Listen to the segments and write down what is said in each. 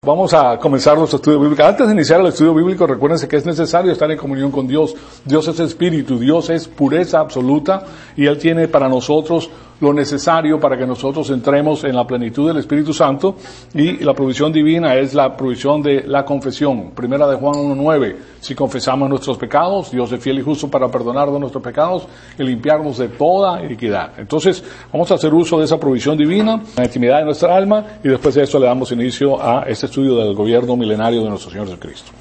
Vamos a comenzar nuestro estudio bíblico. Antes de iniciar el estudio bíblico, recuérdense que es necesario estar en comunión con Dios. Dios es espíritu, Dios es pureza absoluta y Él tiene para nosotros lo necesario para que nosotros entremos en la plenitud del Espíritu Santo, y la provisión divina es la provisión de la confesión. Primera de Juan 1:9. Si confesamos nuestros pecados, Dios es fiel y justo para perdonarnos nuestros pecados y limpiarnos de toda iniquidad. Entonces, vamos a hacer uso de esa provisión divina, la intimidad de nuestra alma, y después de eso le damos inicio a este estudio del gobierno milenario de nuestro Señor Jesucristo.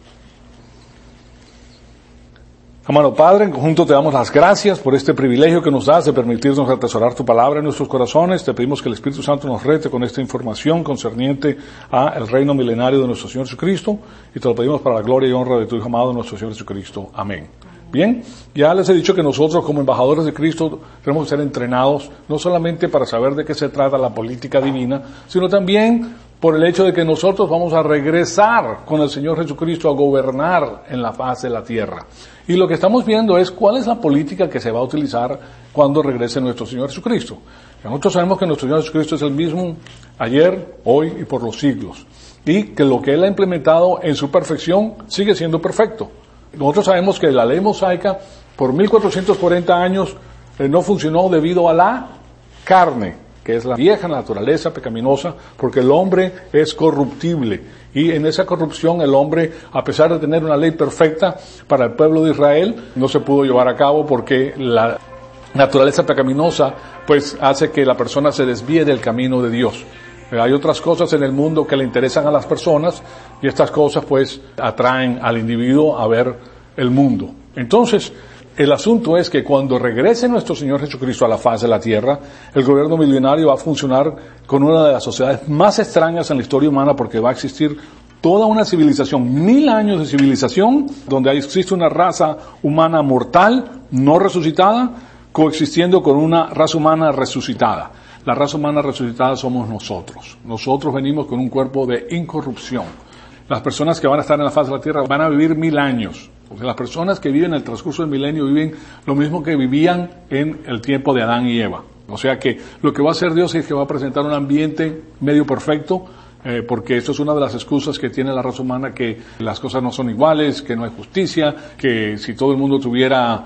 Amado Padre, en conjunto te damos las gracias por este privilegio que nos das de permitirnos atesorar tu palabra en nuestros corazones. Te pedimos que el Espíritu Santo nos rete con esta información concerniente al reino milenario de nuestro Señor Jesucristo, y te lo pedimos para la gloria y honra de tu Hijo amado, nuestro Señor Jesucristo. Amén. Bien, ya les he dicho que nosotros como embajadores de Cristo tenemos que ser entrenados no solamente para saber de qué se trata la política divina, sino también por el hecho de que nosotros vamos a regresar con el Señor Jesucristo a gobernar en la faz de la tierra. Y lo que estamos viendo es cuál es la política que se va a utilizar cuando regrese nuestro Señor Jesucristo. Nosotros sabemos que nuestro Señor Jesucristo es el mismo ayer, hoy y por los siglos, y que lo que Él ha implementado en su perfección sigue siendo perfecto. Nosotros sabemos que la ley mosaica por 1440 años no funcionó debido a la carne, que es la vieja naturaleza pecaminosa, porque el hombre es corruptible. Y en esa corrupción el hombre, a pesar de tener una ley perfecta para el pueblo de Israel, no se pudo llevar a cabo porque la naturaleza pecaminosa pues hace que la persona se desvíe del camino de Dios. Hay otras cosas en el mundo que le interesan a las personas, y estas cosas pues atraen al individuo a ver el mundo. Entonces, el asunto es que cuando regrese nuestro Señor Jesucristo a la faz de la tierra, el gobierno milenario va a funcionar con una de las sociedades más extrañas en la historia humana, porque va a existir toda una civilización, 1000 años de civilización, donde existe una raza humana mortal, no resucitada, coexistiendo con una raza humana resucitada. La raza humana resucitada somos nosotros. Nosotros venimos con un cuerpo de incorrupción. Las personas que van a estar en la faz de la tierra van a vivir 1000 años. Porque las personas que viven en el transcurso del milenio viven lo mismo que vivían en el tiempo de Adán y Eva. O sea que lo que va a hacer Dios es que va a presentar un ambiente medio perfecto, porque eso es una de las excusas que tiene la raza humana, que las cosas no son iguales, que no hay justicia, que si todo el mundo tuviera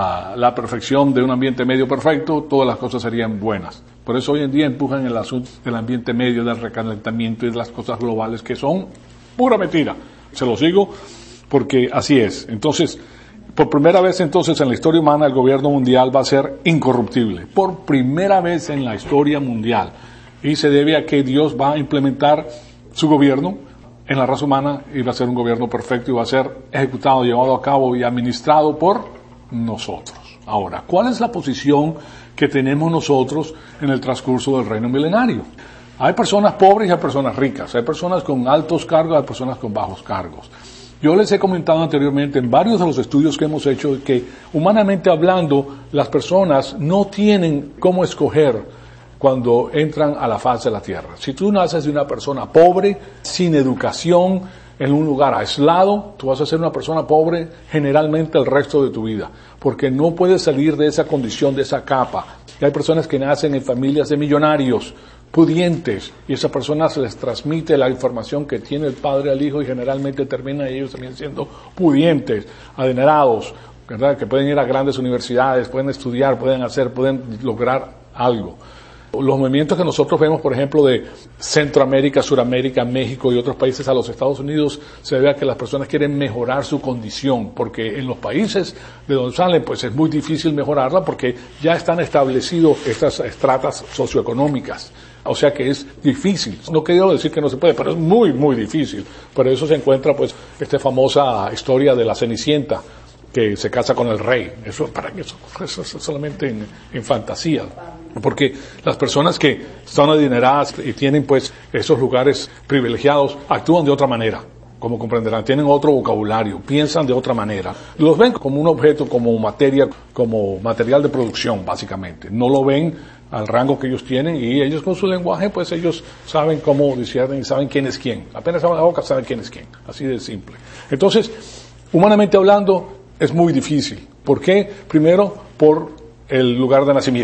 la perfección de un ambiente medio perfecto, todas las cosas serían buenas. Por eso hoy en día empujan el asunto del ambiente medio, del recalentamiento y de las cosas globales, que son pura mentira. Se los digo porque así es. Entonces, por primera vez entonces en la historia humana, el gobierno mundial va a ser incorruptible. Por primera vez en la historia mundial. Y se debe a que Dios va a implementar su gobierno en la raza humana, y va a ser un gobierno perfecto, y va a ser ejecutado, llevado a cabo y administrado por nosotros. Ahora, ¿cuál es la posición que tenemos nosotros en el transcurso del reino milenario? Hay personas pobres y hay personas ricas. Hay personas con altos cargos, hay personas con bajos cargos. Yo les he comentado anteriormente en varios de los estudios que hemos hecho que, humanamente hablando, las personas no tienen cómo escoger cuando entran a la faz de la tierra. Si tú naces de una persona pobre, sin educación, en un lugar aislado, tú vas a ser una persona pobre generalmente el resto de tu vida, porque no puedes salir de esa condición, de esa capa. Y hay personas que nacen en familias de millonarios, pudientes, y a esas personas se les transmite la información que tiene el padre al hijo, y generalmente terminan ellos también siendo pudientes, adinerados, ¿verdad? Que pueden ir a grandes universidades, pueden estudiar, pueden lograr algo. Los movimientos que nosotros vemos, por ejemplo, de Centroamérica, Suramérica, México y otros países a los Estados Unidos, se debe a que las personas quieren mejorar su condición, porque en los países de donde salen, pues es muy difícil mejorarla, porque ya están establecidos estas estratas socioeconómicas. O sea que es difícil. No quiero decir que no se puede, pero es muy, muy difícil. Por eso se encuentra, pues, esta famosa historia de la Cenicienta, que se casa con el rey. Eso es solamente en fantasía. Porque las personas que son adineradas y tienen pues esos lugares privilegiados actúan de otra manera, como comprenderán, tienen otro vocabulario, piensan de otra manera. Los ven como un objeto, como materia, como material de producción, básicamente. No lo ven al rango que ellos tienen, y ellos con su lenguaje, pues ellos saben cómo disciernen y saben quién es quién. Apenas abren la boca, saben quién es quién. Así de simple. Entonces, humanamente hablando, es muy difícil. ¿Por qué? Primero, por el lugar de nacimiento.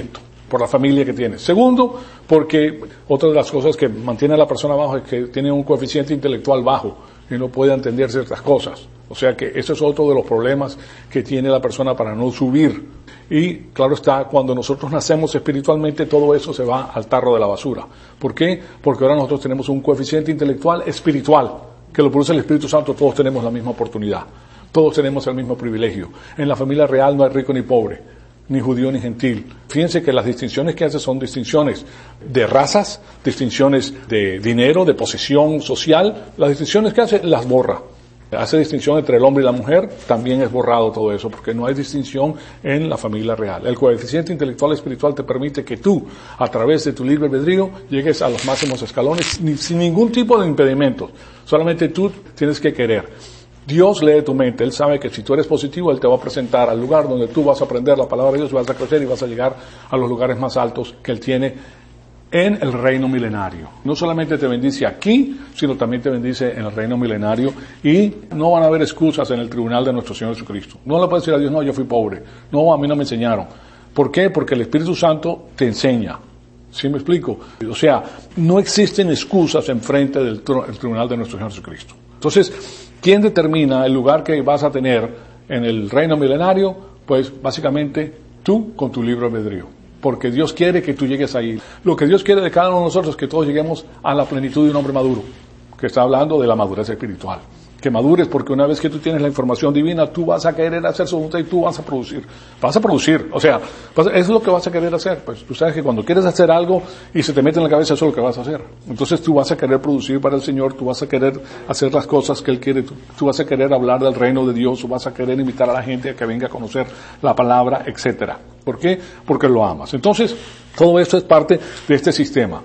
por la familia que tienes. Segundo, porque otra de las cosas que mantiene a la persona abajo es que tiene un coeficiente intelectual bajo y no puede entender ciertas cosas. O sea que ese es otro de los problemas que tiene la persona para no subir. Y claro está, cuando nosotros nacemos espiritualmente, todo eso se va al tarro de la basura. ¿Por qué? Porque ahora nosotros tenemos un coeficiente intelectual espiritual, que lo produce el Espíritu Santo. Todos tenemos la misma oportunidad. Todos tenemos el mismo privilegio. En la familia real no hay rico ni pobre, ni judío ni gentil. Fíjense que las distinciones que hace son distinciones de razas, distinciones de dinero, de posición social. Las distinciones que hace las borra. Hace distinción entre el hombre y la mujer, también es borrado todo eso, porque no hay distinción en la familia real. El coeficiente intelectual espiritual te permite que tú, a través de tu libre albedrío, llegues a los máximos escalones sin ningún tipo de impedimentos. Solamente tú tienes que querer. Dios lee tu mente, Él sabe que si tú eres positivo, Él te va a presentar al lugar donde tú vas a aprender la palabra de Dios, vas a crecer y vas a llegar a los lugares más altos que Él tiene en el reino milenario. No solamente te bendice aquí, sino también te bendice en el reino milenario, y no van a haber excusas en el tribunal de nuestro Señor Jesucristo. No le puedes decir a Dios, no, yo fui pobre. No, a mí no me enseñaron. ¿Por qué? Porque el Espíritu Santo te enseña. ¿Sí me explico? O sea, no existen excusas en frente del tribunal de nuestro Señor Jesucristo. Entonces, ¿quién determina el lugar que vas a tener en el reino milenario? Pues básicamente tú con tu libre albedrío. Porque Dios quiere que tú llegues ahí. Lo que Dios quiere de cada uno de nosotros es que todos lleguemos a la plenitud de un hombre maduro, que está hablando de la madurez espiritual. Que madures, porque una vez que tú tienes la información divina, tú vas a querer hacer su voluntad y tú vas a producir. Vas a producir, o sea, eso es lo que vas a querer hacer. Pues tú sabes que cuando quieres hacer algo y se te mete en la cabeza, eso es lo que vas a hacer. Entonces tú vas a querer producir para el Señor, tú vas a querer hacer las cosas que Él quiere, tú vas a querer hablar del reino de Dios, tú vas a querer invitar a la gente a que venga a conocer la palabra, etcétera. ¿Por qué? Porque lo amas. Entonces, todo esto es parte de este sistema.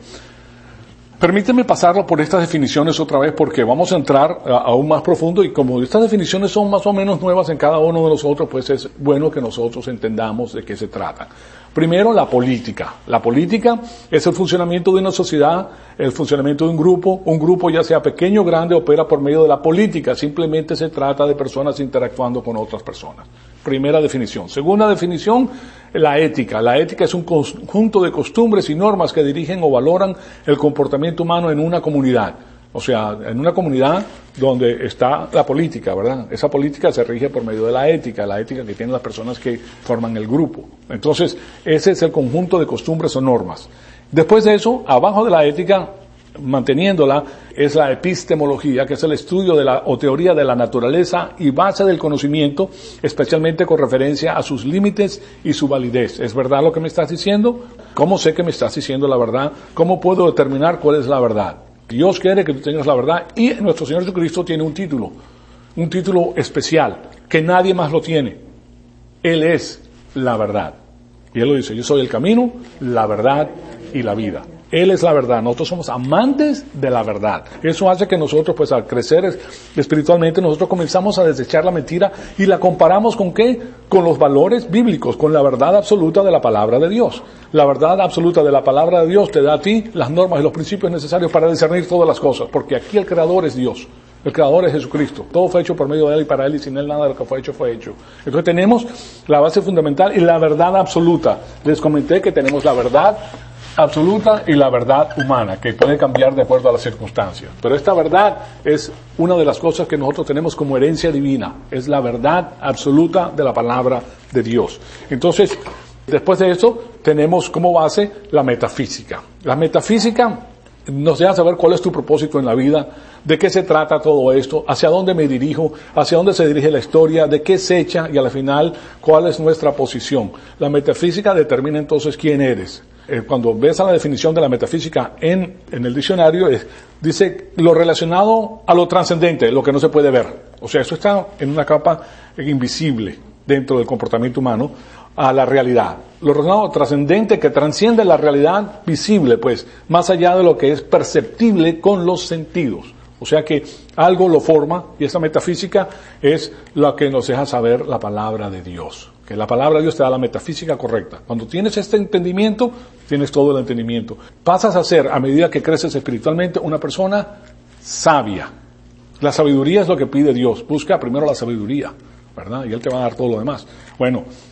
Permíteme pasarlo por estas definiciones otra vez, porque vamos a entrar aún más profundo, y como estas definiciones son más o menos nuevas en cada uno de nosotros, pues es bueno que nosotros entendamos de qué se trata. Primero, la política. La política es el funcionamiento de una sociedad, el funcionamiento de un grupo. Un grupo, ya sea pequeño o grande, opera por medio de la política. Simplemente se trata de personas interactuando con otras personas. Primera definición. Segunda definición, la ética. La ética es un conjunto de costumbres y normas que dirigen o valoran el comportamiento humano en una comunidad. O sea, en una comunidad donde está la política, ¿verdad? Esa política se rige por medio de la ética que tienen las personas que forman el grupo. Entonces, ese es el conjunto de costumbres o normas. Después de eso, abajo de la ética, manteniéndola, es la epistemología, que es el estudio o teoría de la naturaleza y base del conocimiento, especialmente con referencia a sus límites y su validez. ¿Es verdad lo que me estás diciendo? ¿Cómo sé que me estás diciendo la verdad? ¿Cómo puedo determinar cuál es la verdad? Dios quiere que tú tengas la verdad, y nuestro Señor Jesucristo tiene un título especial, que nadie más lo tiene. Él es la verdad. Y Él lo dice, yo soy el camino, la verdad y la vida. Él es la verdad. Nosotros somos amantes de la verdad. Eso hace que nosotros, pues al crecer espiritualmente, nosotros comenzamos a desechar la mentira y la comparamos ¿con qué? Con los valores bíblicos, con la verdad absoluta de la palabra de Dios. La verdad absoluta de la palabra de Dios te da a ti las normas y los principios necesarios para discernir todas las cosas, porque aquí el Creador es Dios. El Creador es Jesucristo. Todo fue hecho por medio de Él y para Él, y sin Él nada de lo que fue hecho fue hecho. Entonces tenemos la base fundamental y la verdad absoluta. Les comenté que tenemos la verdad absoluta y la verdad humana, que puede cambiar de acuerdo a las circunstancias. Pero esta verdad es una de las cosas que nosotros tenemos como herencia divina. Es la verdad absoluta de la palabra de Dios. Entonces, después de eso, tenemos como base la metafísica. La metafísica nos deja saber cuál es tu propósito en la vida, de qué se trata todo esto, hacia dónde me dirijo, hacia dónde se dirige la historia, de qué se echa y al final cuál es nuestra posición. La metafísica determina entonces quién eres. Cuando ves a la definición de la metafísica en el diccionario, dice lo relacionado a lo trascendente, lo que no se puede ver. O sea, eso está en una capa invisible dentro del comportamiento humano, a la realidad. Lo relacionado a lo trascendente, que transciende la realidad visible, pues, más allá de lo que es perceptible con los sentidos. O sea que algo lo forma, y esa metafísica es la que nos deja saber la palabra de Dios. Que la palabra de Dios te da la metafísica correcta. Cuando tienes este entendimiento, tienes todo el entendimiento. Pasas a ser, a medida que creces espiritualmente, una persona sabia. La sabiduría es lo que pide Dios. Busca primero la sabiduría, ¿verdad? Y Él te va a dar todo lo demás. Bueno,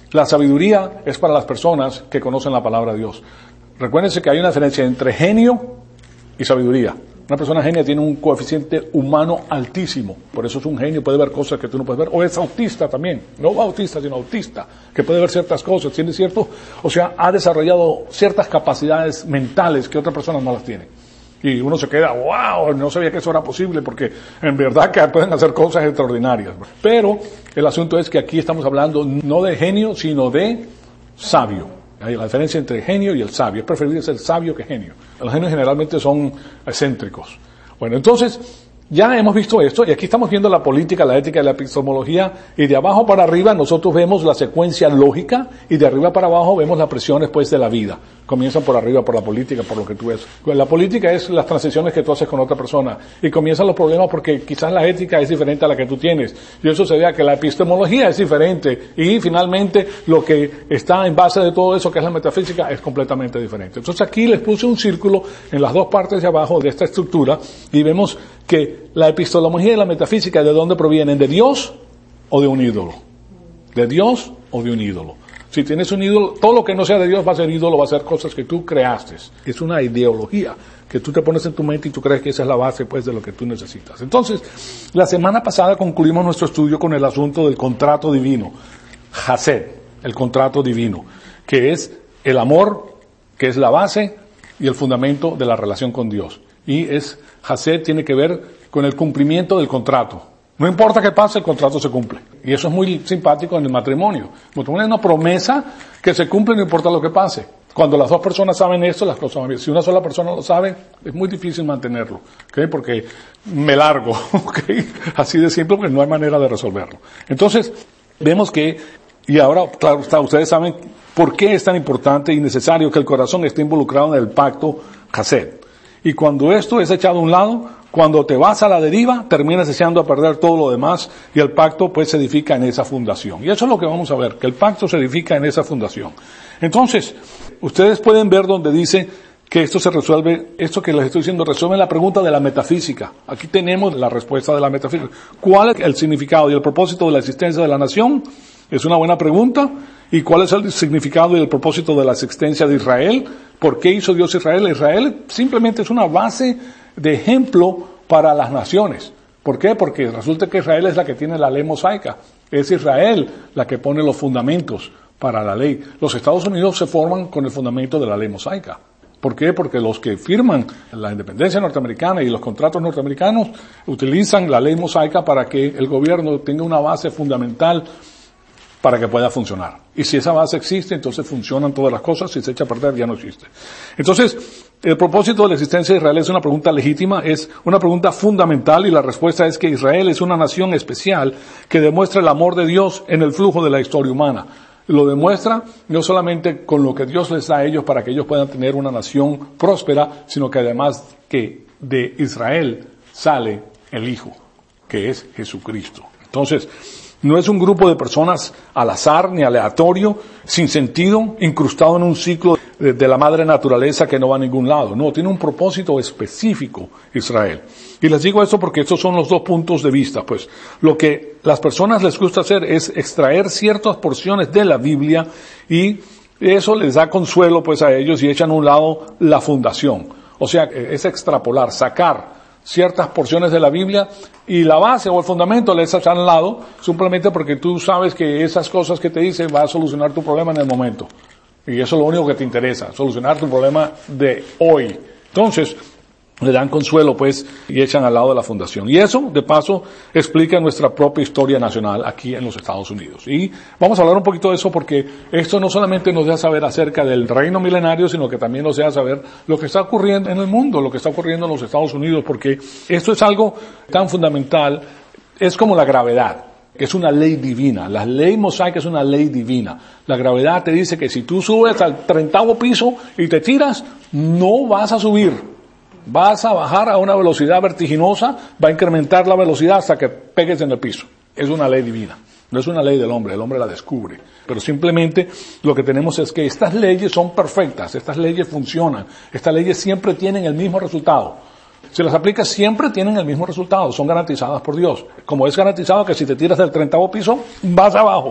La sabiduría es para las personas que conocen la palabra de Dios. Recuérdense que hay una diferencia entre genio y sabiduría. Una persona genia tiene un coeficiente humano altísimo, por eso es un genio, puede ver cosas que tú no puedes ver, o es autista también, no autista, sino autista, que puede ver ciertas cosas, ¿tiene cierto? O sea, ha desarrollado ciertas capacidades mentales que otras personas no las tienen. Y uno se queda, wow, no sabía que eso era posible, porque en verdad que pueden hacer cosas extraordinarias. Pero el asunto es que aquí estamos hablando no de genio, sino de sabio. Hay la diferencia entre genio y el sabio. Es preferible ser sabio que genio. Los genios generalmente son excéntricos. Bueno, entonces, ya hemos visto esto, y aquí estamos viendo la política, la ética y la epistemología, y de abajo para arriba nosotros vemos la secuencia lógica, y de arriba para abajo vemos las presiones pues de la vida. Comienzan por arriba, por la política, por lo que tú ves. La política es las transiciones que tú haces con otra persona, y comienzan los problemas porque quizás la ética es diferente a la que tú tienes, y eso se debe a que la epistemología es diferente, y finalmente lo que está en base de todo eso, que es la metafísica, es completamente diferente. Entonces aquí les puse un círculo en las dos partes de abajo de esta estructura, y vemos que la epistemología y la metafísica, ¿de dónde provienen? ¿De Dios o de un ídolo? ¿De Dios o de un ídolo? Si tienes un ídolo, todo lo que no sea de Dios va a ser ídolo, va a ser cosas que tú creaste. Es una ideología que tú te pones en tu mente y tú crees que esa es la base pues de lo que tú necesitas. Entonces, la semana pasada concluimos nuestro estudio con el asunto del contrato divino. Hased, el contrato divino, que es el amor, que es la base y el fundamento de la relación con Dios. Y Hased tiene que ver con el cumplimiento del contrato. No importa qué pase, el contrato se cumple. Y eso es muy simpático en el matrimonio. El matrimonio es una promesa que se cumple no importa lo que pase. Cuando las dos personas saben esto, las cosas van bien. Si una sola persona lo sabe, es muy difícil mantenerlo. ¿Okay? Porque me largo. ¿Okay? Así de simple, porque no hay manera de resolverlo. Entonces, vemos que, y ahora, claro, ustedes saben por qué es tan importante y necesario que el corazón esté involucrado en el pacto Hased. Y cuando esto es echado a un lado, cuando te vas a la deriva, terminas echando a perder todo lo demás y el pacto pues se edifica en esa fundación. Y eso es lo que vamos a ver, que el pacto se edifica en esa fundación. Entonces, ustedes pueden ver donde dice que esto se resuelve, esto que les estoy diciendo, resuelve la pregunta de la metafísica. Aquí tenemos la respuesta de la metafísica. ¿Cuál es el significado y el propósito de la existencia de la nación? Es una buena pregunta. ¿Y cuál es el significado y el propósito de la existencia de Israel? ¿Por qué hizo Dios Israel? Israel simplemente es una base de ejemplo para las naciones. ¿Por qué? Porque resulta que Israel es la que tiene la ley mosaica. Es Israel la que pone los fundamentos para la ley. Los Estados Unidos se forman con el fundamento de la ley mosaica. ¿Por qué? Porque los que firman la independencia norteamericana y los contratos norteamericanos utilizan la ley mosaica para que el gobierno tenga una base fundamental para que pueda funcionar. Y si esa base existe, entonces funcionan todas las cosas. Si se echa a perder, ya no existe. Entonces, el propósito de la existencia de Israel es una pregunta legítima, es una pregunta fundamental, y la respuesta es que Israel es una nación especial que demuestra el amor de Dios en el flujo de la historia humana. Lo demuestra no solamente con lo que Dios les da a ellos para que ellos puedan tener una nación próspera, sino que además que de Israel sale el Hijo, que es Jesucristo. Entonces, no es un grupo de personas al azar ni aleatorio, sin sentido, incrustado en un ciclo de la madre naturaleza que no va a ningún lado. No, tiene un propósito específico Israel. Y les digo esto porque estos son los dos puntos de vista. Pues lo que las personas les gusta hacer es extraer ciertas porciones de la Biblia y eso les da consuelo pues a ellos y echan a un lado la fundación. O sea, es extrapolar, sacar ciertas porciones de la Biblia y la base o el fundamento le echas al lado simplemente porque tú sabes que esas cosas que te dicen va a solucionar tu problema en el momento. Y eso es lo único que te interesa, solucionar tu problema de hoy. Entonces, le dan consuelo pues y echan al lado de la fundación. Y eso, de paso, explica nuestra propia historia nacional aquí en los Estados Unidos. Y vamos a hablar un poquito de eso porque esto no solamente nos deja saber acerca del reino milenario, sino que también nos deja saber lo que está ocurriendo en el mundo, lo que está ocurriendo en los Estados Unidos, porque esto es algo tan fundamental, es como la gravedad, que es una ley divina. La ley mosaica es una ley divina. La gravedad te dice que si tú subes al 30º piso y te tiras, no vas a subir. Vas a bajar a una velocidad vertiginosa, va a incrementar la velocidad hasta que pegues en el piso. Es una ley divina. No es una ley del hombre, el hombre la descubre. Pero simplemente lo que tenemos es que estas leyes son perfectas, estas leyes funcionan, estas leyes siempre tienen el mismo resultado. Si las aplicas siempre tienen el mismo resultado, son garantizadas por Dios. Como es garantizado que si te tiras del 30º piso, vas abajo.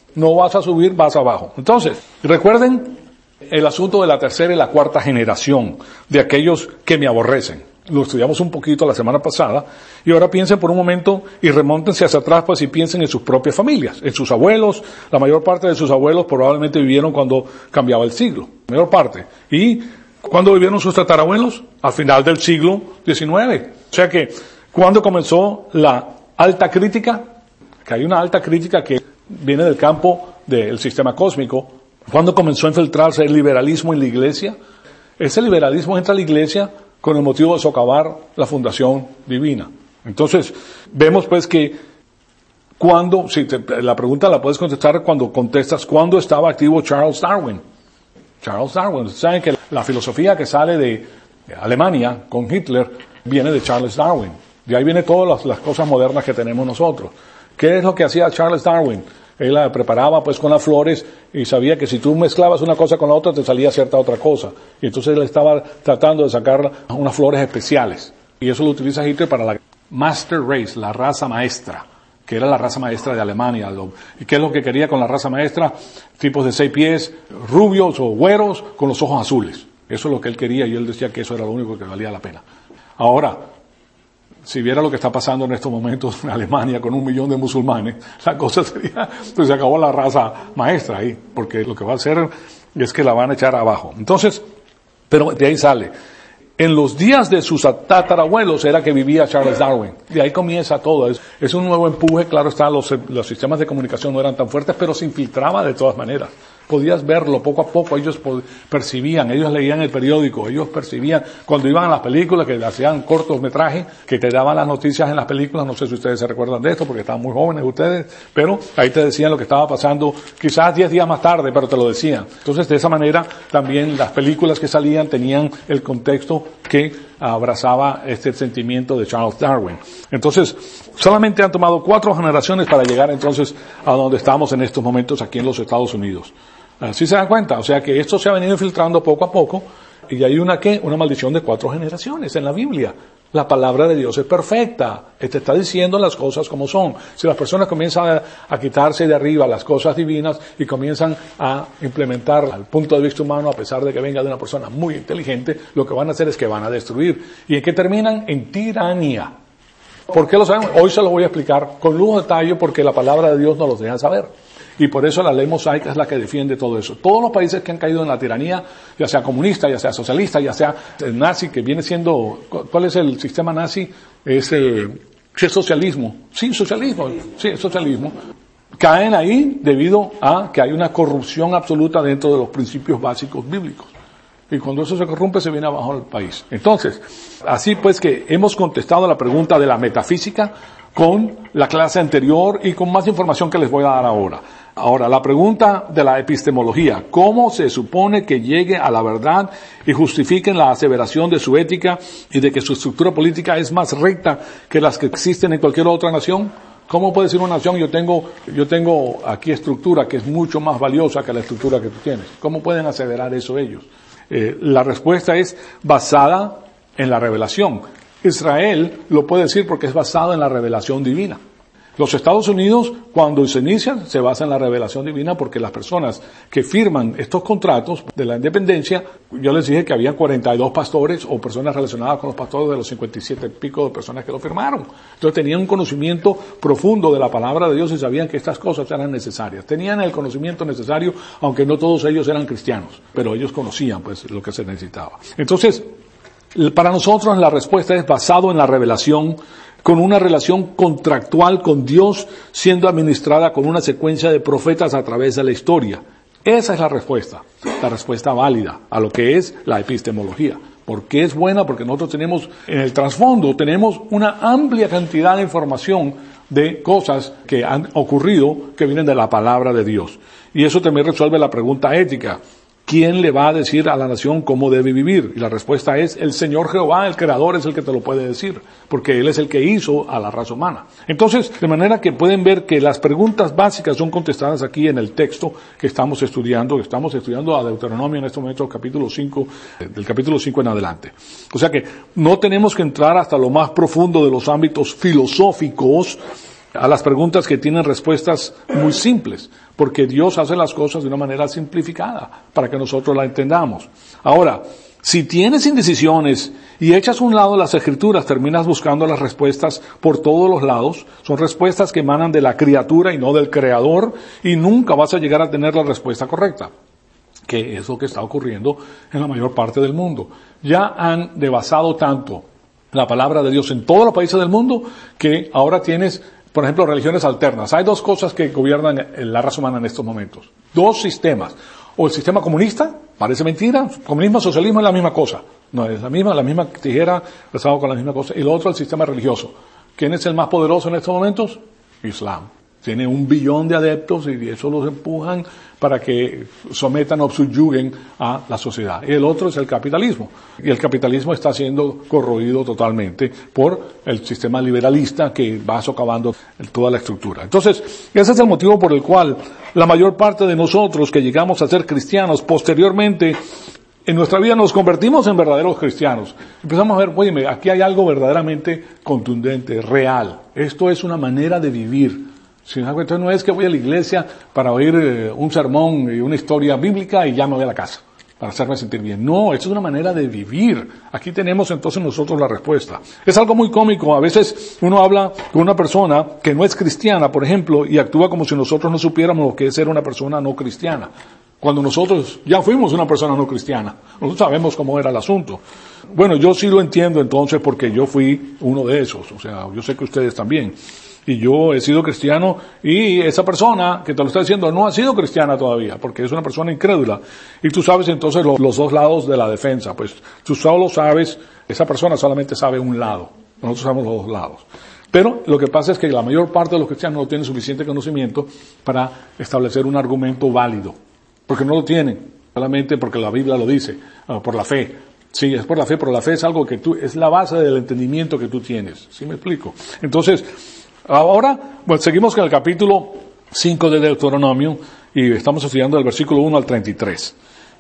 No vas a subir, vas abajo. Entonces, recuerden el asunto de la tercera y la cuarta generación de aquellos que me aborrecen. Lo estudiamos un poquito la semana pasada, y ahora piensen por un momento y remóntense hacia atrás, pues, y piensen en sus propias familias, en sus abuelos. La mayor parte de sus abuelos probablemente vivieron cuando cambiaba el siglo, la mayor parte. ¿Y cuándo vivieron sus tatarabuelos? Al final del siglo XIX. O sea que, ¿cuándo comenzó la alta crítica? Que hay una alta crítica que viene del campo del sistema cósmico. ¿Cuándo comenzó a infiltrarse el liberalismo en la iglesia? Ese liberalismo entra a la iglesia con el motivo de socavar la fundación divina. Entonces, vemos pues que cuando, la pregunta la puedes contestar cuando contestas cuándo estaba activo Charles Darwin. Charles Darwin, saben que la filosofía que sale de Alemania con Hitler viene de Charles Darwin. De ahí vienen todas las cosas modernas que tenemos nosotros. ¿Qué es lo que hacía Charles Darwin? Él la preparaba pues con las flores y sabía que si tú mezclabas una cosa con la otra te salía cierta otra cosa. Y entonces él estaba tratando de sacar unas flores especiales. Y eso lo utiliza Hitler para la Master Race, la raza maestra, que era la raza maestra de Alemania. ¿Y qué es lo que quería con la raza maestra? Tipos de 6 pies, rubios o güeros con los ojos azules. Eso es lo que él quería y él decía que eso era lo único que valía la pena. Ahora, si viera lo que está pasando en estos momentos en Alemania con 1 millón de musulmanes, la cosa sería, pues se acabó la raza maestra ahí, porque lo que va a hacer es que la van a echar abajo. Entonces, pero de ahí sale. En los días de sus tatarabuelos era que vivía Charles Darwin. De ahí comienza todo. Es un nuevo empuje, claro está, los sistemas de comunicación no eran tan fuertes, pero se infiltraba de todas maneras. Podías verlo poco a poco, ellos percibían, ellos leían el periódico, ellos percibían, cuando iban a las películas, que hacían cortometrajes, que te daban las noticias en las películas, no sé si ustedes se recuerdan de esto, porque estaban muy jóvenes ustedes, pero ahí te decían lo que estaba pasando, quizás 10 días más tarde, pero te lo decían. Entonces, de esa manera, también las películas que salían tenían el contexto que abrazaba este sentimiento de Charles Darwin. Entonces, solamente han tomado 4 generaciones para llegar entonces a donde estamos en estos momentos aquí en los Estados Unidos. ¿Sí se dan cuenta? O sea que esto se ha venido infiltrando poco a poco y hay una maldición de 4 generaciones en la Biblia. La palabra de Dios es perfecta. Te está diciendo las cosas como son. Si las personas comienzan a quitarse de arriba las cosas divinas y comienzan a implementar al punto de vista humano, a pesar de que venga de una persona muy inteligente, lo que van a hacer es que van a destruir. ¿Y en qué terminan? En tiranía. ¿Por qué lo saben? Hoy se lo voy a explicar con lujo de detalle porque la palabra de Dios nos los deja saber. Y por eso la ley mosaica es la que defiende todo eso. Todos los países que han caído en la tiranía, ya sea comunista, ya sea socialista, ya sea el nazi, que viene siendo, ¿cuál es el sistema nazi? Es socialismo. Sí, socialismo. Sí, es socialismo. Caen ahí debido a que hay una corrupción absoluta dentro de los principios básicos bíblicos. Y cuando eso se corrompe, se viene abajo el país. Entonces, así pues que hemos contestado la pregunta de la metafísica con la clase anterior y con más información que les voy a dar ahora. Ahora, la pregunta de la epistemología. ¿Cómo se supone que llegue a la verdad y justifiquen la aseveración de su ética y de que su estructura política es más recta que las que existen en cualquier otra nación? ¿Cómo puede decir una nación, yo tengo aquí estructura que es mucho más valiosa que la estructura que tú tienes? ¿Cómo pueden aseverar eso ellos? La respuesta es basada en la revelación. Israel lo puede decir porque es basado en la revelación divina. Los Estados Unidos, cuando se inician, se basa en la revelación divina porque las personas que firman estos contratos de la independencia, yo les dije que había 42 pastores o personas relacionadas con los pastores de los 57 y pico de personas que lo firmaron. Entonces tenían un conocimiento profundo de la palabra de Dios y sabían que estas cosas eran necesarias. Tenían el conocimiento necesario, aunque no todos ellos eran cristianos, pero ellos conocían pues lo que se necesitaba. Entonces, para nosotros la respuesta es basado en la revelación, con una relación contractual con Dios siendo administrada con una secuencia de profetas a través de la historia. Esa es la respuesta válida a lo que es la epistemología. ¿Por qué es buena? Porque nosotros tenemos, en el trasfondo, tenemos una amplia cantidad de información de cosas que han ocurrido que vienen de la palabra de Dios. Y eso también resuelve la pregunta ética. ¿Quién le va a decir a la nación cómo debe vivir? Y la respuesta es el Señor Jehová, el Creador, es el que te lo puede decir, porque Él es el que hizo a la raza humana. Entonces, de manera que pueden ver que las preguntas básicas son contestadas aquí en el texto que estamos estudiando a Deuteronomio en este momento, capítulo 5, del capítulo 5 en adelante. O sea que no tenemos que entrar hasta lo más profundo de los ámbitos filosóficos a las preguntas que tienen respuestas muy simples, porque Dios hace las cosas de una manera simplificada para que nosotros la entendamos. Ahora, si tienes indecisiones y echas a un lado las escrituras, terminas buscando las respuestas por todos los lados. Son respuestas que emanan de la criatura y no del creador, y nunca vas a llegar a tener la respuesta correcta, que es lo que está ocurriendo en la mayor parte del mundo. Ya han devastado tanto la palabra de Dios en todos los países del mundo que ahora tienes, por ejemplo, religiones alternas. Hay dos cosas que gobiernan la raza humana en estos momentos. Dos sistemas. O el sistema comunista, parece mentira, comunismo, socialismo es la misma cosa. No, es la misma tijera, rezado con la misma cosa. Y lo otro, el sistema religioso. ¿Quién es el más poderoso en estos momentos? Islam. Tiene 1 billón de adeptos y eso los empujan para que sometan o subyuguen a la sociedad. Y el otro es el capitalismo. Y el capitalismo está siendo corroído totalmente por el sistema liberalista que va socavando toda la estructura. Entonces, ese es el motivo por el cual la mayor parte de nosotros que llegamos a ser cristianos, posteriormente, en nuestra vida nos convertimos en verdaderos cristianos. Empezamos a ver, oye, aquí hay algo verdaderamente contundente, real. Esto es una manera de vivir. Entonces no es que voy a la iglesia para oír un sermón y una historia bíblica y ya me voy a la casa para hacerme sentir bien. No, esto es una manera de vivir. Aquí tenemos entonces nosotros la respuesta. Es algo muy cómico. A veces uno habla con una persona que no es cristiana, por ejemplo, y actúa como si nosotros no supiéramos lo que es ser una persona no cristiana. Cuando nosotros ya fuimos una persona no cristiana. Nosotros sabemos cómo era el asunto. Bueno, yo sí lo entiendo entonces porque yo fui uno de esos. O sea, yo sé que ustedes también. Y yo he sido cristiano y esa persona que te lo está diciendo no ha sido cristiana todavía porque es una persona incrédula. Y tú sabes entonces los dos lados de la defensa. Pues tú solo sabes, esa persona solamente sabe un lado. Nosotros sabemos los dos lados. Pero lo que pasa es que la mayor parte de los cristianos no tienen suficiente conocimiento para establecer un argumento válido. Porque no lo tienen, solamente porque la Biblia lo dice, por la fe. Sí, es por la fe, pero la fe es algo que es la base del entendimiento que tú tienes. ¿Sí me explico? Entonces, ahora, bueno, seguimos con el capítulo 5 de Deuteronomio y estamos estudiando el versículo 1 al 33.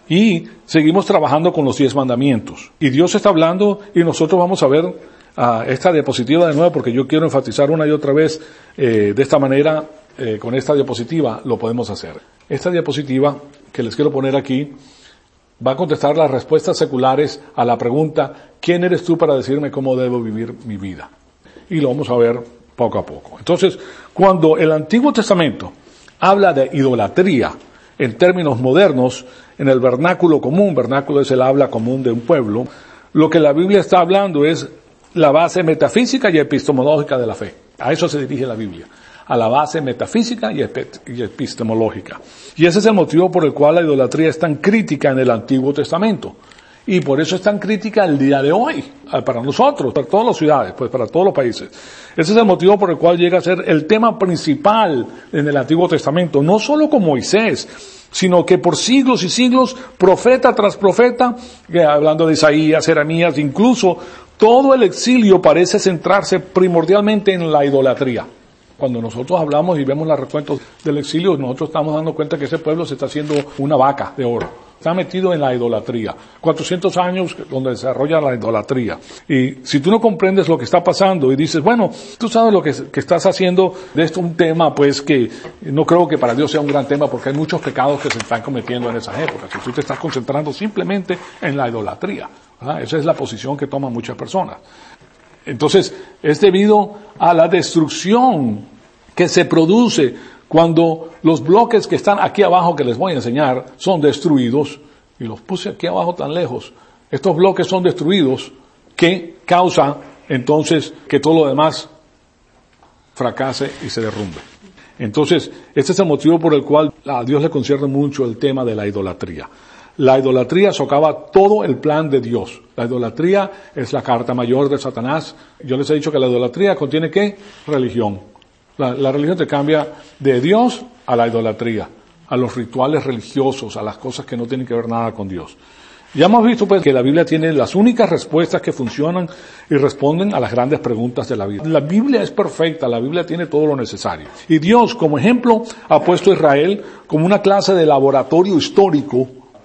Y seguimos trabajando con los 10 mandamientos. Y Dios está hablando y nosotros vamos a ver esta diapositiva de nuevo porque yo quiero enfatizar una y otra vez de esta manera, con esta diapositiva lo podemos hacer. Esta diapositiva que les quiero poner aquí va a contestar las respuestas seculares a la pregunta ¿quién eres tú para decirme cómo debo vivir mi vida? Y lo vamos a ver poco a poco. Entonces, cuando el Antiguo Testamento habla de idolatría en términos modernos, en el vernáculo común, vernáculo es el habla común de un pueblo, lo que la Biblia está hablando es la base metafísica y epistemológica de la fe. A eso se dirige la Biblia, a la base metafísica y epistemológica. Y ese es el motivo por el cual la idolatría es tan crítica en el Antiguo Testamento. Y por eso es tan crítica el día de hoy, para nosotros, para todas las ciudades, pues para todos los países. Ese es el motivo por el cual llega a ser el tema principal en el Antiguo Testamento, no solo con Moisés, sino que por siglos y siglos, profeta tras profeta, hablando de Isaías, Jeremías, incluso todo el exilio parece centrarse primordialmente en la idolatría. Cuando nosotros hablamos y vemos los recuentos del exilio, nosotros estamos dando cuenta que ese pueblo se está haciendo una vaca de oro. Está metido en la idolatría. 400 años donde desarrolla la idolatría. Y si tú no comprendes lo que está pasando y dices, bueno, tú sabes lo que estás haciendo de esto un tema, pues que no creo que para Dios sea un gran tema porque hay muchos pecados que se están cometiendo en esas épocas. Si tú te estás concentrando simplemente en la idolatría, ¿verdad? Esa es la posición que toman muchas personas. Entonces, es debido a la destrucción que se produce cuando los bloques que están aquí abajo que les voy a enseñar son destruidos, y los puse aquí abajo tan lejos, estos bloques son destruidos que causa entonces que todo lo demás fracase y se derrumbe. Entonces, este es el motivo por el cual a Dios le concierne mucho el tema de la idolatría. La idolatría socava todo el plan de Dios. La idolatría es la carta mayor de Satanás. Yo les he dicho que la idolatría contiene ¿qué? Religión. La religión te cambia de Dios a la idolatría, a los rituales religiosos, a las cosas que no tienen que ver nada con Dios. Ya hemos visto pues que la Biblia tiene las únicas respuestas que funcionan y responden a las grandes preguntas de la vida. La Biblia es perfecta, la Biblia tiene todo lo necesario. Y Dios, como ejemplo, ha puesto a Israel como una clase de laboratorio histórico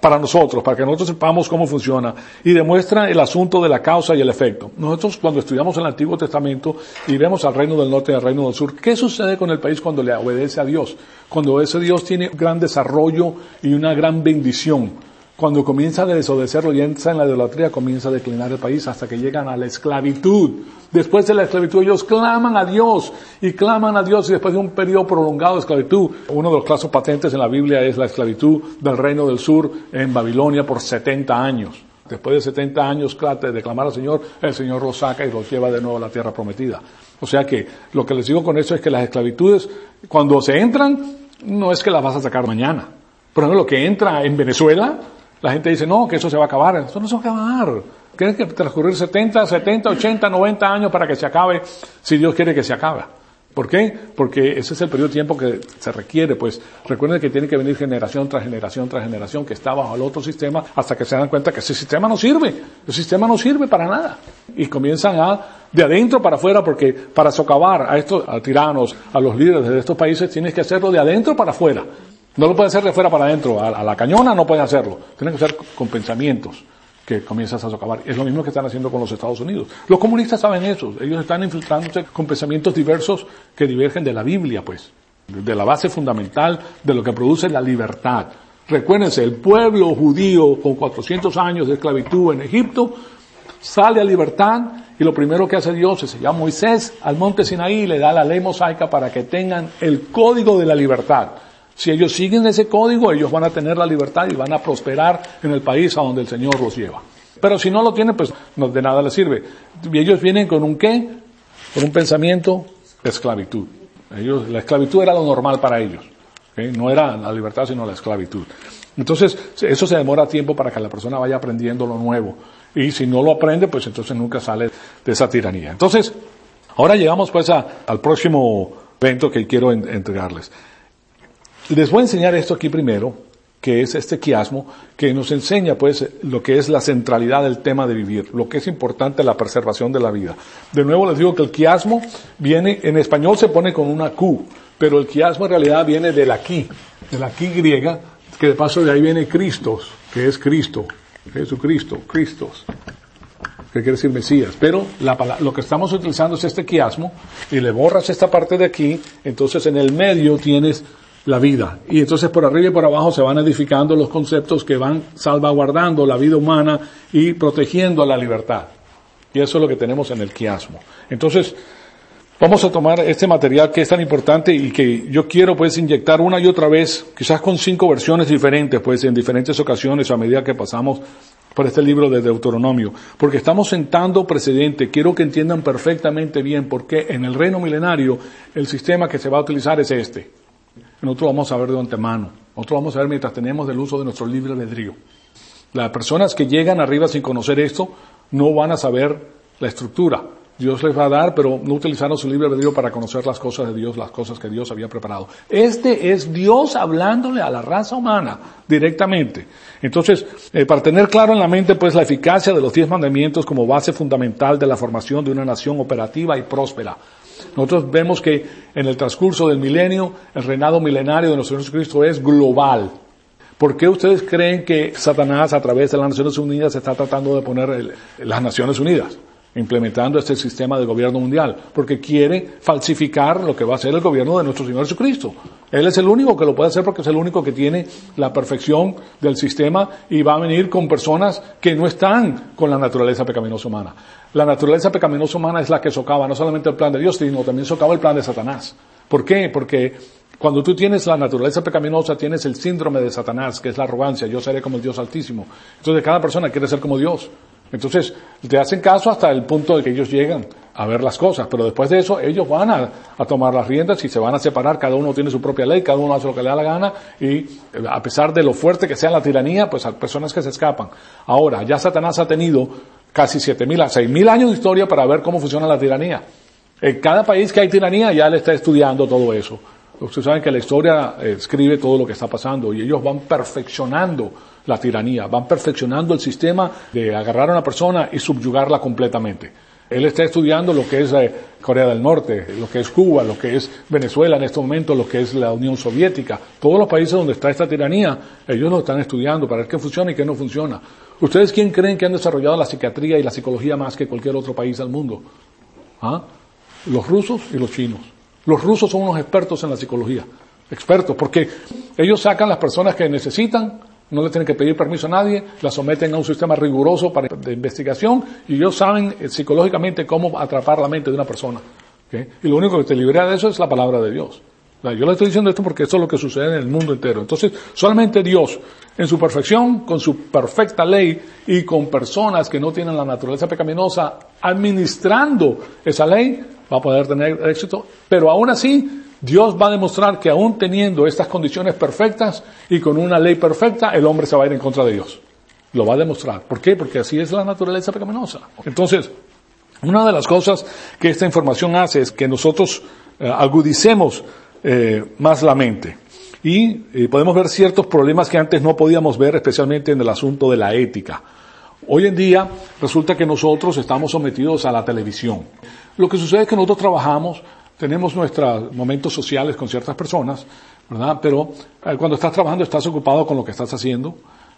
para nosotros, para que nosotros sepamos cómo funciona, y demuestra el asunto de la causa y el efecto. Nosotros cuando estudiamos el Antiguo Testamento y vemos al reino del norte y al reino del sur, ¿qué sucede con el país cuando le obedece a Dios? Cuando obedece a Dios tiene un gran desarrollo y una gran bendición. Cuando comienza a desobedecerlo y entra en la idolatría, comienza a declinar el país hasta que llegan a la esclavitud. Después de la esclavitud ellos claman a Dios y después de un periodo prolongado de esclavitud. Uno de los casos patentes en la Biblia es la esclavitud del reino del sur en Babilonia por 70 años. Después de 70 años de clamar al Señor, el Señor los saca y los lleva de nuevo a la tierra prometida. O sea que lo que les digo con esto es que las esclavitudes, cuando se entran, no es que las vas a sacar mañana. Por ejemplo, lo que entra en Venezuela, la gente dice, no, que eso se va a acabar. Eso no se va a acabar. Tiene que transcurrir 70, 80, 90 años para que se acabe, si Dios quiere que se acabe. ¿Por qué? Porque ese es el periodo de tiempo que se requiere. Pues recuerden que tiene que venir generación tras generación tras generación que está bajo el otro sistema hasta que se dan cuenta que ese sistema no sirve. El sistema no sirve para nada. Y comienzan de adentro para afuera, porque para socavar a tiranos, a los líderes de estos países, tienes que hacerlo de adentro para afuera. No lo pueden hacer de fuera para adentro, a la cañona no pueden hacerlo. Tienen que hacer con pensamientos que comienzas a socavar. Es lo mismo que están haciendo con los Estados Unidos. Los comunistas saben eso. Ellos están infiltrándose con pensamientos diversos que divergen de la Biblia, pues. De la base fundamental de lo que produce la libertad. Recuérdense, el pueblo judío con 400 años de esclavitud en Egipto sale a libertad y lo primero que hace Dios es llevar a Moisés al monte Sinaí y le da la ley mosaica para que tengan el código de la libertad. Si ellos siguen ese código, ellos van a tener la libertad y van a prosperar en el país a donde el Señor los lleva. Pero si no lo tienen, pues no, de nada les sirve. Y ellos vienen con un ¿qué? Con un pensamiento de esclavitud. La esclavitud era lo normal para ellos. ¿Okay? No era la libertad, sino la esclavitud. Entonces, eso se demora tiempo para que la persona vaya aprendiendo lo nuevo. Y si no lo aprende, pues entonces nunca sale de esa tiranía. Entonces, ahora llegamos pues al próximo evento que quiero entregarles. Les voy a enseñar esto aquí primero, que es este quiasmo, que nos enseña pues lo que es la centralidad del tema de vivir, lo que es importante la preservación de la vida. De nuevo les digo que el quiasmo viene, en español se pone con una Q, pero el quiasmo en realidad viene de la qui griega, que de paso de ahí viene Christos, que es Cristo, Jesucristo, Christos, que quiere decir Mesías. Pero lo que estamos utilizando es este quiasmo, y le borras esta parte de aquí, entonces en el medio tienes la vida. Y entonces por arriba y por abajo se van edificando los conceptos que van salvaguardando la vida humana y protegiendo la libertad. Y eso es lo que tenemos en el quiasmo. Entonces, vamos a tomar este material que es tan importante y que yo quiero pues inyectar una y otra vez, quizás con 5 versiones diferentes, pues en diferentes ocasiones a medida que pasamos por este libro de Deuteronomio. Porque estamos sentando precedente. Quiero que entiendan perfectamente bien por qué en el reino milenario el sistema que se va a utilizar es este. Nosotros vamos a ver de antemano. Nosotros vamos a ver mientras tenemos el uso de nuestro libre albedrío. Las personas que llegan arriba sin conocer esto no van a saber la estructura. Dios les va a dar, pero no utilizaron su libre albedrío para conocer las cosas de Dios, las cosas que Dios había preparado. Este es Dios hablándole a la raza humana directamente. Entonces, para tener claro en la mente pues la eficacia de los 10 mandamientos como base fundamental de la formación de una nación operativa y próspera. Nosotros vemos que en el transcurso del milenio, el reinado milenario de nuestro Señor Jesucristo es global. ¿Por qué ustedes creen que Satanás a través de las Naciones Unidas está tratando de poner las Naciones Unidas? Implementando este sistema de gobierno mundial, porque quiere falsificar lo que va a ser el gobierno de nuestro Señor Jesucristo. Él es el único que lo puede hacer porque es el único que tiene la perfección del sistema y va a venir con personas que no están con la naturaleza pecaminosa humana. La naturaleza pecaminosa humana es la que socava no solamente el plan de Dios, sino también socava el plan de Satanás. ¿Por qué? Porque cuando tú tienes la naturaleza pecaminosa, tienes el síndrome de Satanás, que es la arrogancia. Yo seré como el Dios Altísimo. Entonces cada persona quiere ser como Dios. Entonces, te hacen caso hasta el punto de que ellos llegan a ver las cosas, pero después de eso ellos van a tomar las riendas y se van a separar, cada uno tiene su propia ley, cada uno hace lo que le da la gana y a pesar de lo fuerte que sea la tiranía, pues hay personas que se escapan. Ahora, ya Satanás ha tenido casi 7,000 a 6,000 años de historia para ver cómo funciona la tiranía. En cada país que hay tiranía ya le está estudiando todo eso. Ustedes saben que la historia escribe todo lo que está pasando y ellos van perfeccionando la tiranía, van perfeccionando el sistema de agarrar a una persona y subyugarla completamente. Él está estudiando lo que es Corea del Norte, lo que es Cuba, lo que es Venezuela en este momento, lo que es la Unión Soviética. Todos los países donde está esta tiranía, ellos lo están estudiando para ver qué funciona y qué no funciona. ¿Ustedes quién creen que han desarrollado la psiquiatría y la psicología más que cualquier otro país del mundo? ¿Ah? Los rusos y los chinos. Los rusos son unos expertos en la psicología. Expertos, porque ellos sacan las personas que necesitan, no le tienen que pedir permiso a nadie, las someten a un sistema riguroso de investigación y ellos saben psicológicamente cómo atrapar la mente de una persona. ¿Okay? Y lo único que te libera de eso es la palabra de Dios. Yo le estoy diciendo esto porque esto es lo que sucede en el mundo entero. Entonces, solamente Dios, en su perfección, con su perfecta ley y con personas que no tienen la naturaleza pecaminosa, administrando esa ley, va a poder tener éxito. Pero aún así, Dios va a demostrar que aún teniendo estas condiciones perfectas y con una ley perfecta, el hombre se va a ir en contra de Dios. Lo va a demostrar. ¿Por qué? Porque así es la naturaleza pecaminosa. Entonces, una de las cosas que esta información hace es que nosotros agudicemos más la mente. Y podemos ver ciertos problemas que antes no podíamos ver, especialmente en el asunto de la ética. Hoy en día resulta que nosotros estamos sometidos a la televisión. Lo que sucede es que nosotros trabajamos, tenemos nuestros momentos sociales con ciertas personas, ¿verdad? Pero cuando estás trabajando estás ocupado con lo que estás haciendo,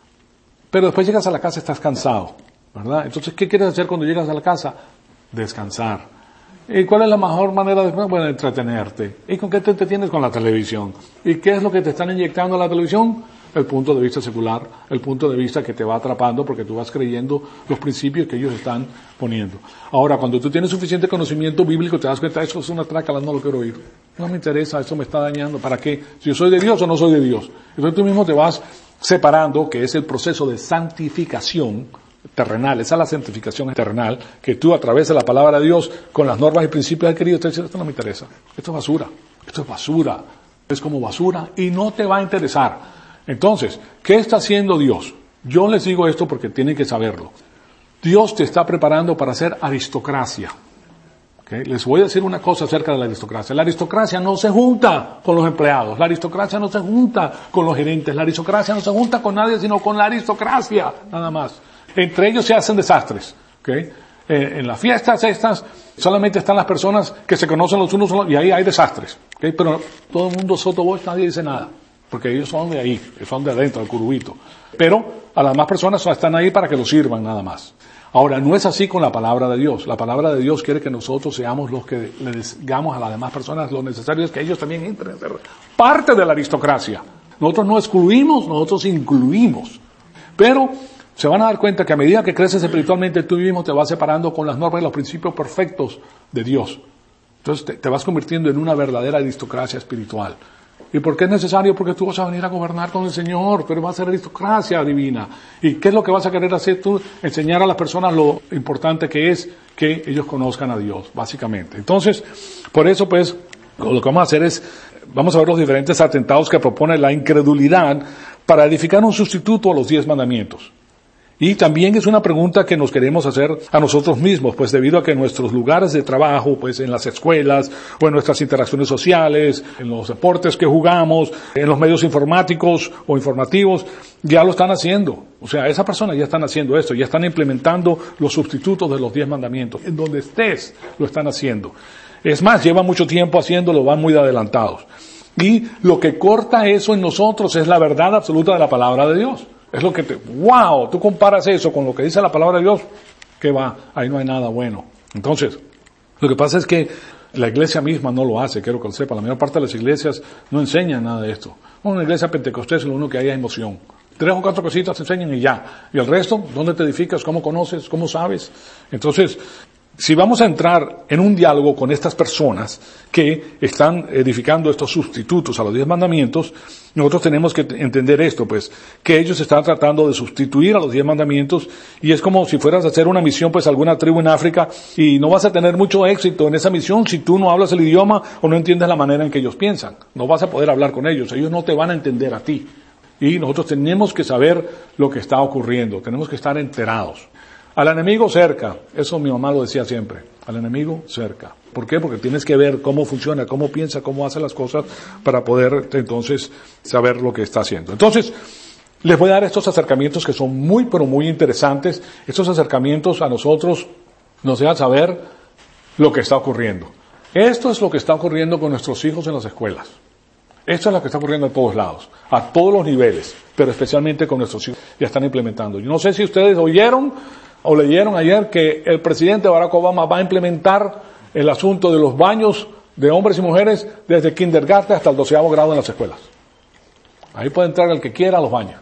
pero después llegas a la casa y estás cansado, ¿verdad? Entonces, ¿qué quieres hacer cuando llegas a la casa? Descansar. ¿Y cuál es la mejor manera de descansar? Bueno, entretenerte. ¿Y con qué te entretienes? Con la televisión. ¿Y qué es lo que te están inyectando a la televisión? El punto de vista secular, el punto de vista que te va atrapando porque tú vas creyendo los principios que ellos están poniendo. Ahora, cuando tú tienes suficiente conocimiento bíblico, te das cuenta, eso es una trácala, no lo quiero oír. No me interesa, eso me está dañando. ¿Para qué? Si yo soy de Dios o no soy de Dios. Entonces tú mismo te vas separando, que es el proceso de santificación terrenal. Esa es la santificación terrenal, que tú a través de la palabra de Dios, con las normas y principios adquiridos, te dices, esto no me interesa. Esto es basura. Esto es basura. Es como basura y no te va a interesar. Entonces, ¿qué está haciendo Dios? Yo les digo esto porque tienen que saberlo. Dios te está preparando para hacer aristocracia. ¿Okay? Les voy a decir una cosa acerca de la aristocracia. La aristocracia no se junta con los empleados. La aristocracia no se junta con los gerentes. La aristocracia no se junta con nadie, sino con la aristocracia, nada más. Entre ellos se hacen desastres. ¿Okay? En las fiestas estas solamente están las personas que se conocen los unos y ahí hay desastres. ¿Okay? Pero todo el mundo sotoboy, nadie dice nada. Porque ellos son de ahí, son de adentro, del curubito. Pero a las demás personas están ahí para que los sirvan nada más. Ahora, no es así con la palabra de Dios. La palabra de Dios quiere que nosotros seamos los que le digamos a las demás personas lo necesario es que ellos también entren a ser parte de la aristocracia. Nosotros no excluimos, nosotros incluimos. Pero se van a dar cuenta que a medida que creces espiritualmente, tú mismo te vas separando con las normas y los principios perfectos de Dios. Entonces te vas convirtiendo en una verdadera aristocracia espiritual. ¿Y por qué es necesario? Porque tú vas a venir a gobernar con el Señor, pero va a ser aristocracia divina. ¿Y qué es lo que vas a querer hacer tú? Enseñar a las personas lo importante que es que ellos conozcan a Dios, básicamente. Entonces, por eso pues, lo que vamos a hacer es, vamos a ver los diferentes atentados que propone la incredulidad para edificar un sustituto a los 10 mandamientos. Y también es una pregunta que nos queremos hacer a nosotros mismos, pues debido a que en nuestros lugares de trabajo, pues en las escuelas, o en nuestras interacciones sociales, en los deportes que jugamos, en los medios informáticos o informativos, ya lo están haciendo. O sea, esas personas ya están haciendo esto, ya están implementando los sustitutos de los 10 mandamientos. En donde estés, lo están haciendo. Es más, llevan mucho tiempo haciéndolo, van muy adelantados. Y lo que corta eso en nosotros es la verdad absoluta de la palabra de Dios. Es lo que wow, tú comparas eso con lo que dice la palabra de Dios, que va, ahí no hay nada bueno. Entonces, lo que pasa es que la iglesia misma no lo hace, quiero que lo sepa. La mayor parte de las iglesias no enseñan nada de esto. Una iglesia pentecostés lo único que hay es emoción. 3 o 4 cositas te enseñan y ya. Y el resto, ¿dónde te edificas? ¿Cómo conoces? ¿Cómo sabes? Entonces, si vamos a entrar en un diálogo con estas personas que están edificando estos sustitutos a los 10 mandamientos, nosotros tenemos que entender esto, pues, que ellos están tratando de sustituir a los 10 mandamientos y es como si fueras a hacer una misión, pues, a alguna tribu en África y no vas a tener mucho éxito en esa misión si tú no hablas el idioma o no entiendes la manera en que ellos piensan. No vas a poder hablar con ellos no te van a entender a ti. Y nosotros tenemos que saber lo que está ocurriendo, tenemos que estar enterados. Al enemigo cerca, eso mi mamá lo decía siempre, al enemigo cerca. ¿Por qué? Porque tienes que ver cómo funciona, cómo piensa, cómo hace las cosas para poder entonces saber lo que está haciendo. Entonces, les voy a dar estos acercamientos que son muy, pero muy interesantes. Estos acercamientos a nosotros nos deja saber lo que está ocurriendo. Esto es lo que está ocurriendo con nuestros hijos en las escuelas. Esto es lo que está ocurriendo en todos lados, a todos los niveles, pero especialmente con nuestros hijos. Ya están implementando. Yo no sé si ustedes oyeron o leyeron ayer que el presidente Barack Obama va a implementar el asunto de los baños de hombres y mujeres desde kindergarten hasta el 12º grado en las escuelas. Ahí puede entrar el que quiera a los baños.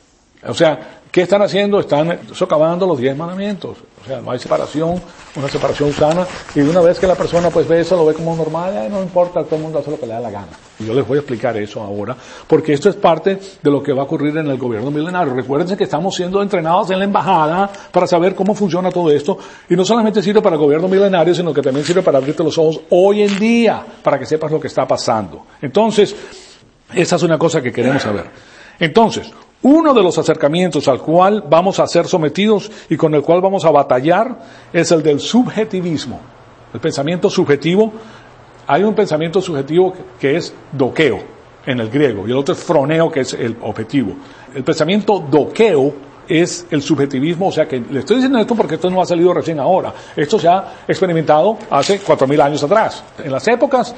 O sea, ¿qué están haciendo? Están socavando los 10 mandamientos. O sea, no hay separación, una separación sana. Y una vez que la persona pues ve eso, lo ve como normal, no importa, todo el mundo hace lo que le da la gana. Y yo les voy a explicar eso ahora, porque esto es parte de lo que va a ocurrir en el gobierno milenario. Recuérdense que estamos siendo entrenados en la embajada para saber cómo funciona todo esto. Y no solamente sirve para el gobierno milenario, sino que también sirve para abrirte los ojos hoy en día, para que sepas lo que está pasando. Entonces, esa es una cosa que queremos saber. Entonces, uno de los acercamientos al cual vamos a ser sometidos y con el cual vamos a batallar es el del subjetivismo. El pensamiento subjetivo. Hay un pensamiento subjetivo que es doqueo en el griego y el otro es froneo, que es el objetivo. El pensamiento doqueo es el subjetivismo, o sea que le estoy diciendo esto porque esto no ha salido recién ahora. Esto se ha experimentado hace 4.000 años atrás. En las épocas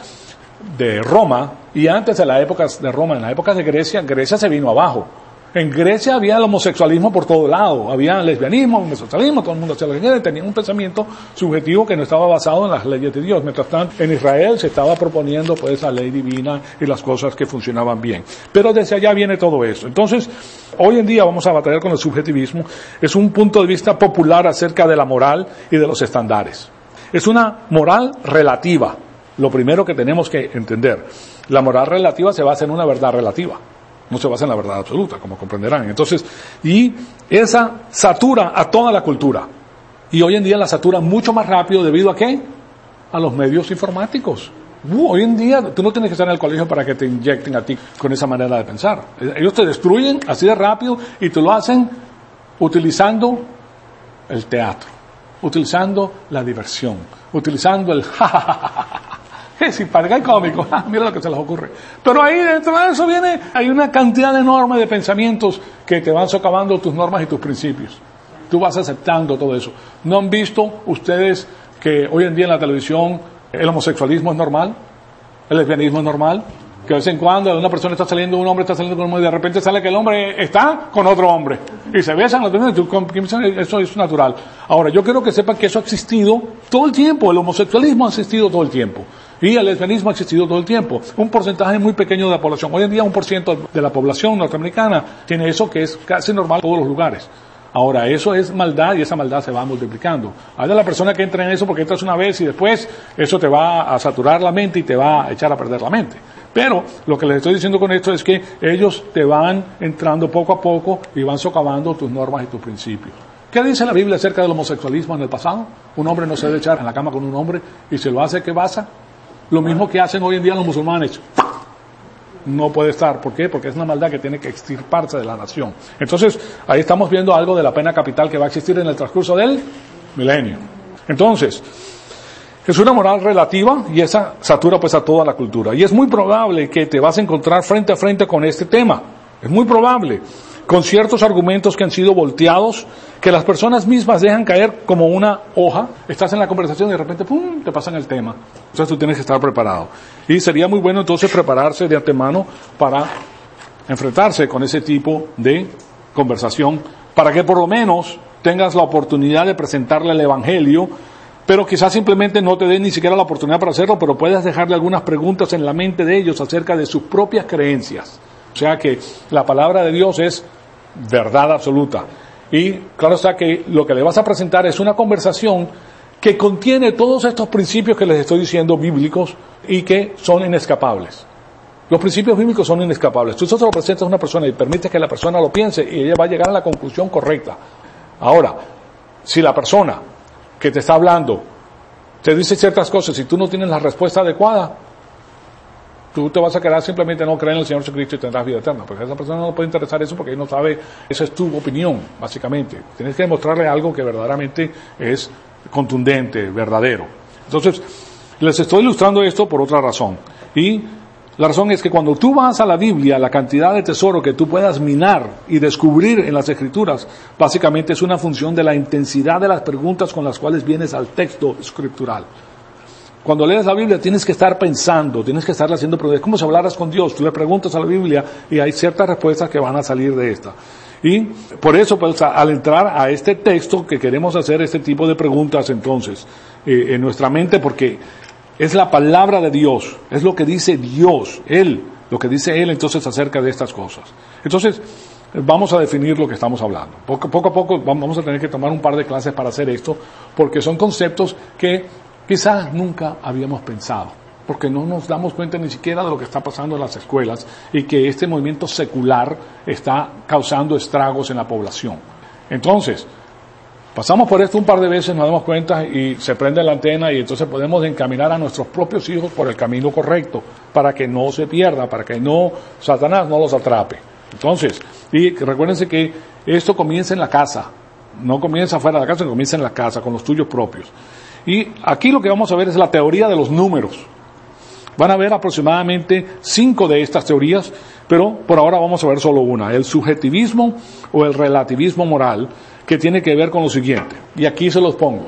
de Roma y antes de las épocas de Roma, en las épocas de Grecia, Grecia se vino abajo. En Grecia había el homosexualismo por todo lado, había lesbianismo, homosexualismo, todo el mundo hacía lo que quería, tenía un pensamiento subjetivo que no estaba basado en las leyes de Dios. Mientras tanto, en Israel se estaba proponiendo pues la ley divina y las cosas que funcionaban bien. Pero desde allá viene todo eso. Entonces, hoy en día vamos a batallar con el subjetivismo. Es un punto de vista popular acerca de la moral y de los estándares. Es una moral relativa. Lo primero que tenemos que entender, la moral relativa se basa en una verdad relativa. No se basa en la verdad absoluta, como comprenderán. Entonces, y esa satura a toda la cultura. Y hoy en día la satura mucho más rápido debido a ¿qué? A los medios informáticos. Hoy en día tú no tienes que estar en el colegio para que te inyecten a ti con esa manera de pensar. Ellos te destruyen así de rápido y te lo hacen utilizando el teatro, utilizando la diversión, utilizando el jajajaja. Si parece el cómico, mira lo que se les ocurre. Pero ahí dentro de eso hay una cantidad enorme de pensamientos que te van socavando tus normas y tus principios. Tú vas aceptando todo eso. ¿No han visto ustedes que hoy en día en la televisión el homosexualismo es normal? ¿El lesbianismo es normal? Que de vez en cuando una persona está saliendo, un hombre está saliendo con un hombre y de repente sale que el hombre está con otro hombre. Y se besan, eso es natural. Ahora, yo quiero que sepan que eso ha existido todo el tiempo. El homosexualismo ha existido todo el tiempo. Y el lesbianismo ha existido todo el tiempo. Un porcentaje muy pequeño de la población. Hoy en día 1% de la población norteamericana tiene eso que es casi normal en todos los lugares. Ahora, eso es maldad y esa maldad se va multiplicando. Hay de la persona que entra en eso porque entras una vez y después eso te va a saturar la mente y te va a echar a perder la mente. Pero lo que les estoy diciendo con esto es que ellos te van entrando poco a poco y van socavando tus normas y tus principios. ¿Qué dice la Biblia acerca del homosexualismo en el pasado? Un hombre no se debe echar en la cama con un hombre y si lo hace, ¿qué pasa? Lo mismo que hacen hoy en día los musulmanes. No puede estar. ¿Por qué? Porque es una maldad que tiene que extirparse de la nación. Entonces, ahí estamos viendo algo de la pena capital que va a existir en el transcurso del milenio. Entonces, es una moral relativa y esa satura pues a toda la cultura. Y es muy probable que te vas a encontrar frente a frente con este tema. Es muy probable. Con ciertos argumentos que han sido volteados, que las personas mismas dejan caer como una hoja. Estás en la conversación y de repente, ¡pum!, te pasan el tema. Entonces tú tienes que estar preparado. Y sería muy bueno entonces prepararse de antemano para enfrentarse con ese tipo de conversación, para que por lo menos tengas la oportunidad de presentarle el Evangelio, pero quizás simplemente no te den ni siquiera la oportunidad para hacerlo, pero puedas dejarle algunas preguntas en la mente de ellos acerca de sus propias creencias. O sea que la palabra de Dios es verdad absoluta. Y claro está que lo que le vas a presentar es una conversación que contiene todos estos principios que les estoy diciendo bíblicos y que son inescapables. Los principios bíblicos son inescapables. Tú solo presentas a una persona y permites que la persona lo piense y ella va a llegar a la conclusión correcta. Ahora, si la persona que te está hablando te dice ciertas cosas y tú no tienes la respuesta adecuada, tú te vas a quedar simplemente no creer en el Señor Jesucristo y tendrás vida eterna, porque a esa persona no le puede interesar eso porque él no sabe, esa es tu opinión, básicamente. Tienes que demostrarle algo que verdaderamente es contundente, verdadero. Entonces, les estoy ilustrando esto por otra razón. Y La razón es que cuando tú vas a la Biblia, la cantidad de tesoro que tú puedas minar y descubrir en las Escrituras, básicamente es una función de la intensidad de las preguntas con las cuales vienes al texto escritural. Cuando lees la Biblia tienes que estar pensando, tienes que estar haciendo preguntas. Es como si hablaras con Dios, tú le preguntas a la Biblia y hay ciertas respuestas que van a salir de esta. Y por eso, pues, al entrar a este texto que queremos hacer este tipo de preguntas entonces en nuestra mente, porque es la palabra de Dios, es lo que dice Dios, lo que dice Él entonces acerca de estas cosas. Entonces, vamos a definir lo que estamos hablando. Poco a poco vamos a tener que tomar un par de clases para hacer esto, porque son conceptos que quizás nunca habíamos pensado, porque no nos damos cuenta ni siquiera de lo que está pasando en las escuelas y que este movimiento secular está causando estragos en la población. Entonces, pasamos por esto un par de veces, nos damos cuenta y se prende la antena y entonces podemos encaminar a nuestros propios hijos por el camino correcto para que no se pierda, para que no Satanás no los atrape. Entonces, y recuérdense que esto comienza en la casa, no comienza fuera de la casa, comienza en la casa con los tuyos propios. Y aquí lo que vamos a ver es la teoría de los números. Van a ver aproximadamente 5 de estas teorías, pero por ahora vamos a ver solo una, el subjetivismo o el relativismo moral, que tiene que ver con lo siguiente, y aquí se los pongo.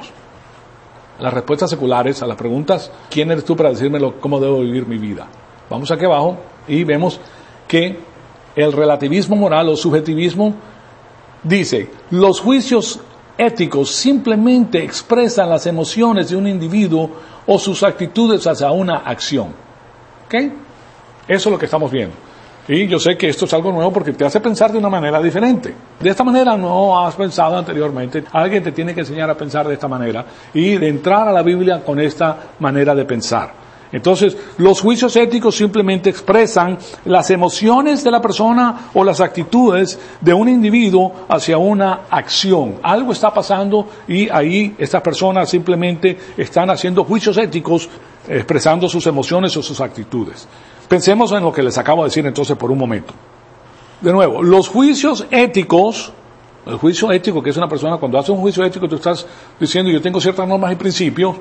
Las respuestas seculares a las preguntas, ¿quién eres tú para decirme cómo debo vivir mi vida? Vamos aquí abajo y vemos que el relativismo moral o subjetivismo dice, los juicios éticos simplemente expresan las emociones de un individuo o sus actitudes hacia una acción. ¿Ok? Eso es lo que estamos viendo. Y yo sé que esto es algo nuevo porque te hace pensar de una manera diferente. De esta manera no has pensado anteriormente. Alguien te tiene que enseñar a pensar de esta manera y de entrar a la Biblia con esta manera de pensar. Entonces, los juicios éticos simplemente expresan las emociones de la persona o las actitudes de un individuo hacia una acción. Algo está pasando y ahí estas personas simplemente están haciendo juicios éticos expresando sus emociones o sus actitudes. Pensemos en lo que les acabo de decir entonces por un momento. De nuevo, los juicios éticos, el juicio ético que es una persona, cuando hace un juicio ético tú estás diciendo yo tengo ciertas normas y principios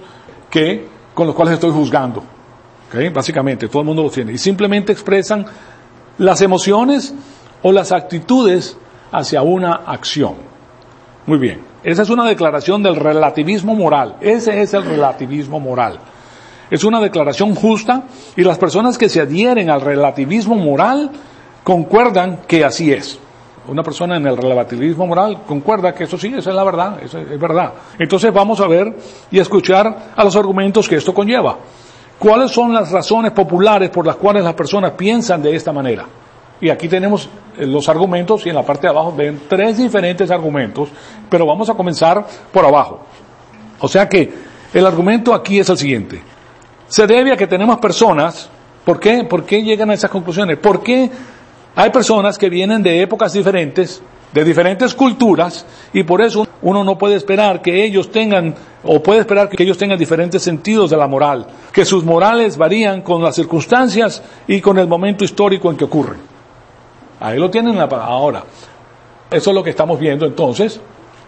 con los cuales estoy juzgando. ¿Okay? Básicamente, todo el mundo los tiene. Y simplemente expresan las emociones o las actitudes hacia una acción. Muy bien. Esa es una declaración del relativismo moral. Ese es el relativismo moral. Es una declaración justa y las personas que se adhieren al relativismo moral concuerdan que así es. Una persona en el relativismo moral concuerda que eso sí, esa es la verdad, eso es verdad. Entonces vamos a ver y escuchar a los argumentos que esto conlleva. ¿Cuáles son las razones populares por las cuales las personas piensan de esta manera? Y aquí tenemos los argumentos y en la parte de abajo ven 3 diferentes argumentos, pero vamos a comenzar por abajo. O sea que el argumento aquí es el siguiente. Se debe a que tenemos personas, ¿por qué? ¿Por qué llegan a esas conclusiones? Porque hay personas que vienen de épocas diferentes, de diferentes culturas, y por eso uno no puede esperar que ellos tengan, o puede esperar que ellos tengan diferentes sentidos de la moral, que sus morales varían con las circunstancias y con el momento histórico en que ocurren. Ahí lo tienen ahora. Eso es lo que estamos viendo entonces.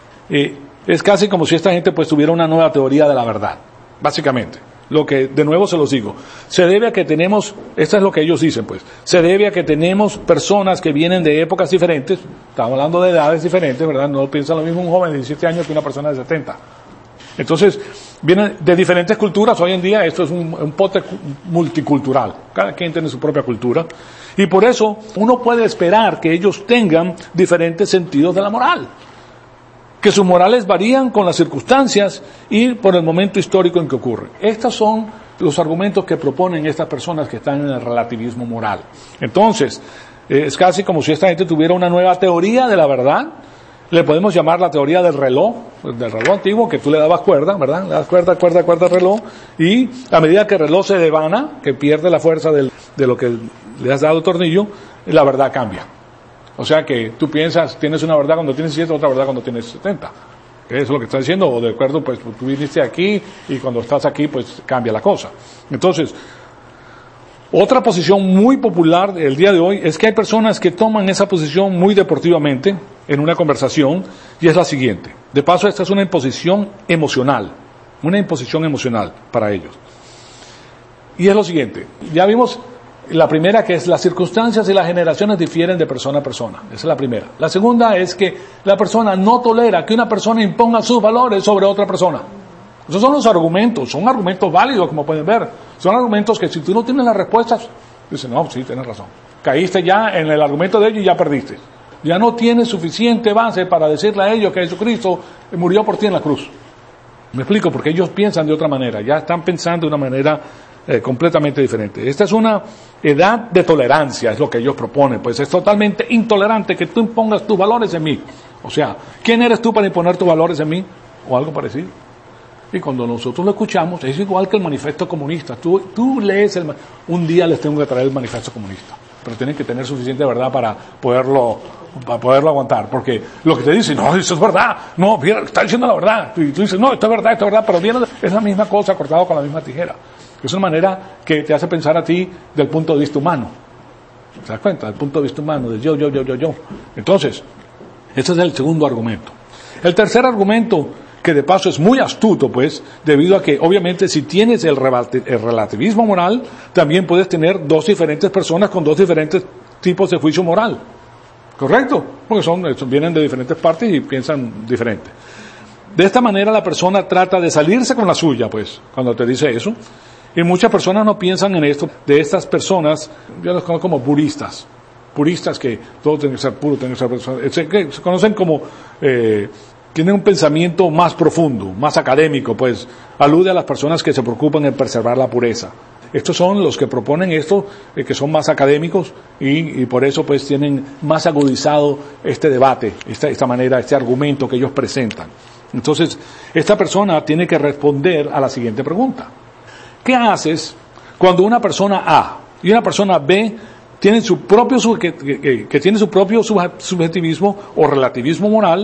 Es casi como si esta gente pues tuviera una nueva teoría de la verdad, básicamente. Lo que, de nuevo se los digo, se debe a que tenemos, esto es lo que ellos dicen pues, se debe a que tenemos personas que vienen de épocas diferentes, estamos hablando de edades diferentes, ¿verdad? No piensa lo mismo un joven de 17 años que una persona de 70. Entonces, vienen de diferentes culturas, hoy en día esto es un pote multicultural, cada quien tiene su propia cultura, y por eso uno puede esperar que ellos tengan diferentes sentidos de la moral. Que sus morales varían con las circunstancias y por el momento histórico en que ocurren. Estos son los argumentos que proponen estas personas que están en el relativismo moral. Entonces, es casi como si esta gente tuviera una nueva teoría de la verdad. Le podemos llamar la teoría del reloj antiguo, que tú le dabas cuerda, ¿verdad? Le das cuerda al reloj, y a medida que el reloj se devana, que pierde la fuerza de lo que le has dado el tornillo, la verdad cambia. O sea que tú piensas, tienes una verdad cuando tienes 7, otra verdad cuando tienes 70. Eso es lo que está diciendo, o de acuerdo, pues tú viniste aquí y cuando estás aquí, pues cambia la cosa. Entonces, otra posición muy popular el día de hoy es que hay personas que toman esa posición muy deportivamente en una conversación y es la siguiente. De paso, esta es una imposición emocional para ellos. Y es lo siguiente, ya vimos La primera, que es las circunstancias y las generaciones difieren de persona a persona. Esa es la primera. La segunda es que la persona no tolera que una persona imponga sus valores sobre otra persona. Esos son los argumentos, son argumentos válidos, como pueden ver. Son argumentos que si tú no tienes las respuestas, dices, no, sí, tienes razón. Caíste ya en el argumento de ellos y ya perdiste. Ya no tienes suficiente base para decirle a ellos que Jesucristo murió por ti en la cruz. Me explico, porque ellos piensan de otra manera, ya están pensando de una manera completamente diferente. Esta es una edad de tolerancia, es lo que ellos proponen, pues es totalmente intolerante que tú impongas tus valores en mí. O sea, ¿quién eres tú para imponer tus valores en mí? O algo parecido. Y cuando nosotros lo escuchamos, es igual que el manifiesto comunista. Tú lees un día les tengo que traer el manifiesto comunista, pero tienen que tener suficiente verdad para poderlo aguantar, porque lo que te dicen, no, eso es verdad, no, mira, está diciendo la verdad, y tú dices, no, esto es verdad, pero viene, es la misma cosa cortado con la misma tijera. Es una manera que te hace pensar a ti del punto de vista humano. ¿Te das cuenta? Del punto de vista humano, de yo. Entonces, ese es el segundo argumento. El tercer argumento, que de paso es muy astuto, pues, debido a que, obviamente, si tienes el relativismo moral, también puedes tener dos diferentes personas con dos diferentes tipos de juicio moral. ¿Correcto? Porque vienen de diferentes partes y piensan diferente. De esta manera la persona trata de salirse con la suya, pues, cuando te dice eso. Y muchas personas no piensan en esto. De estas personas, yo los conozco como puristas. Puristas que todo tiene que ser puro, tiene que ser... que se conocen como... tienen un pensamiento más profundo, más académico, pues alude a las personas que se preocupan en preservar la pureza. Estos son los que proponen esto, que son más académicos y por eso pues tienen más agudizado este debate, esta manera, este argumento que ellos presentan. Entonces, esta persona tiene que responder a la siguiente pregunta. ¿Qué haces cuando una persona A y una persona B tienen su propio subjetivismo o relativismo moral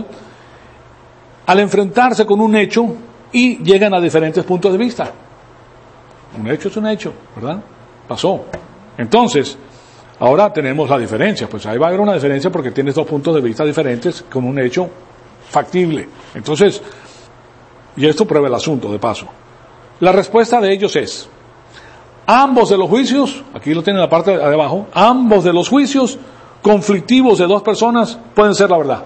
al enfrentarse con un hecho y llegan a diferentes puntos de vista? Un hecho es un hecho, ¿verdad? Pasó. Entonces, ahora tenemos la diferencia. Pues ahí va a haber una diferencia porque tienes dos puntos de vista diferentes con un hecho factible. Entonces, y esto prueba el asunto, de paso. La respuesta de ellos es, ambos de los juicios, aquí lo tienen en la parte de abajo, ambos de los juicios conflictivos de dos personas pueden ser la verdad.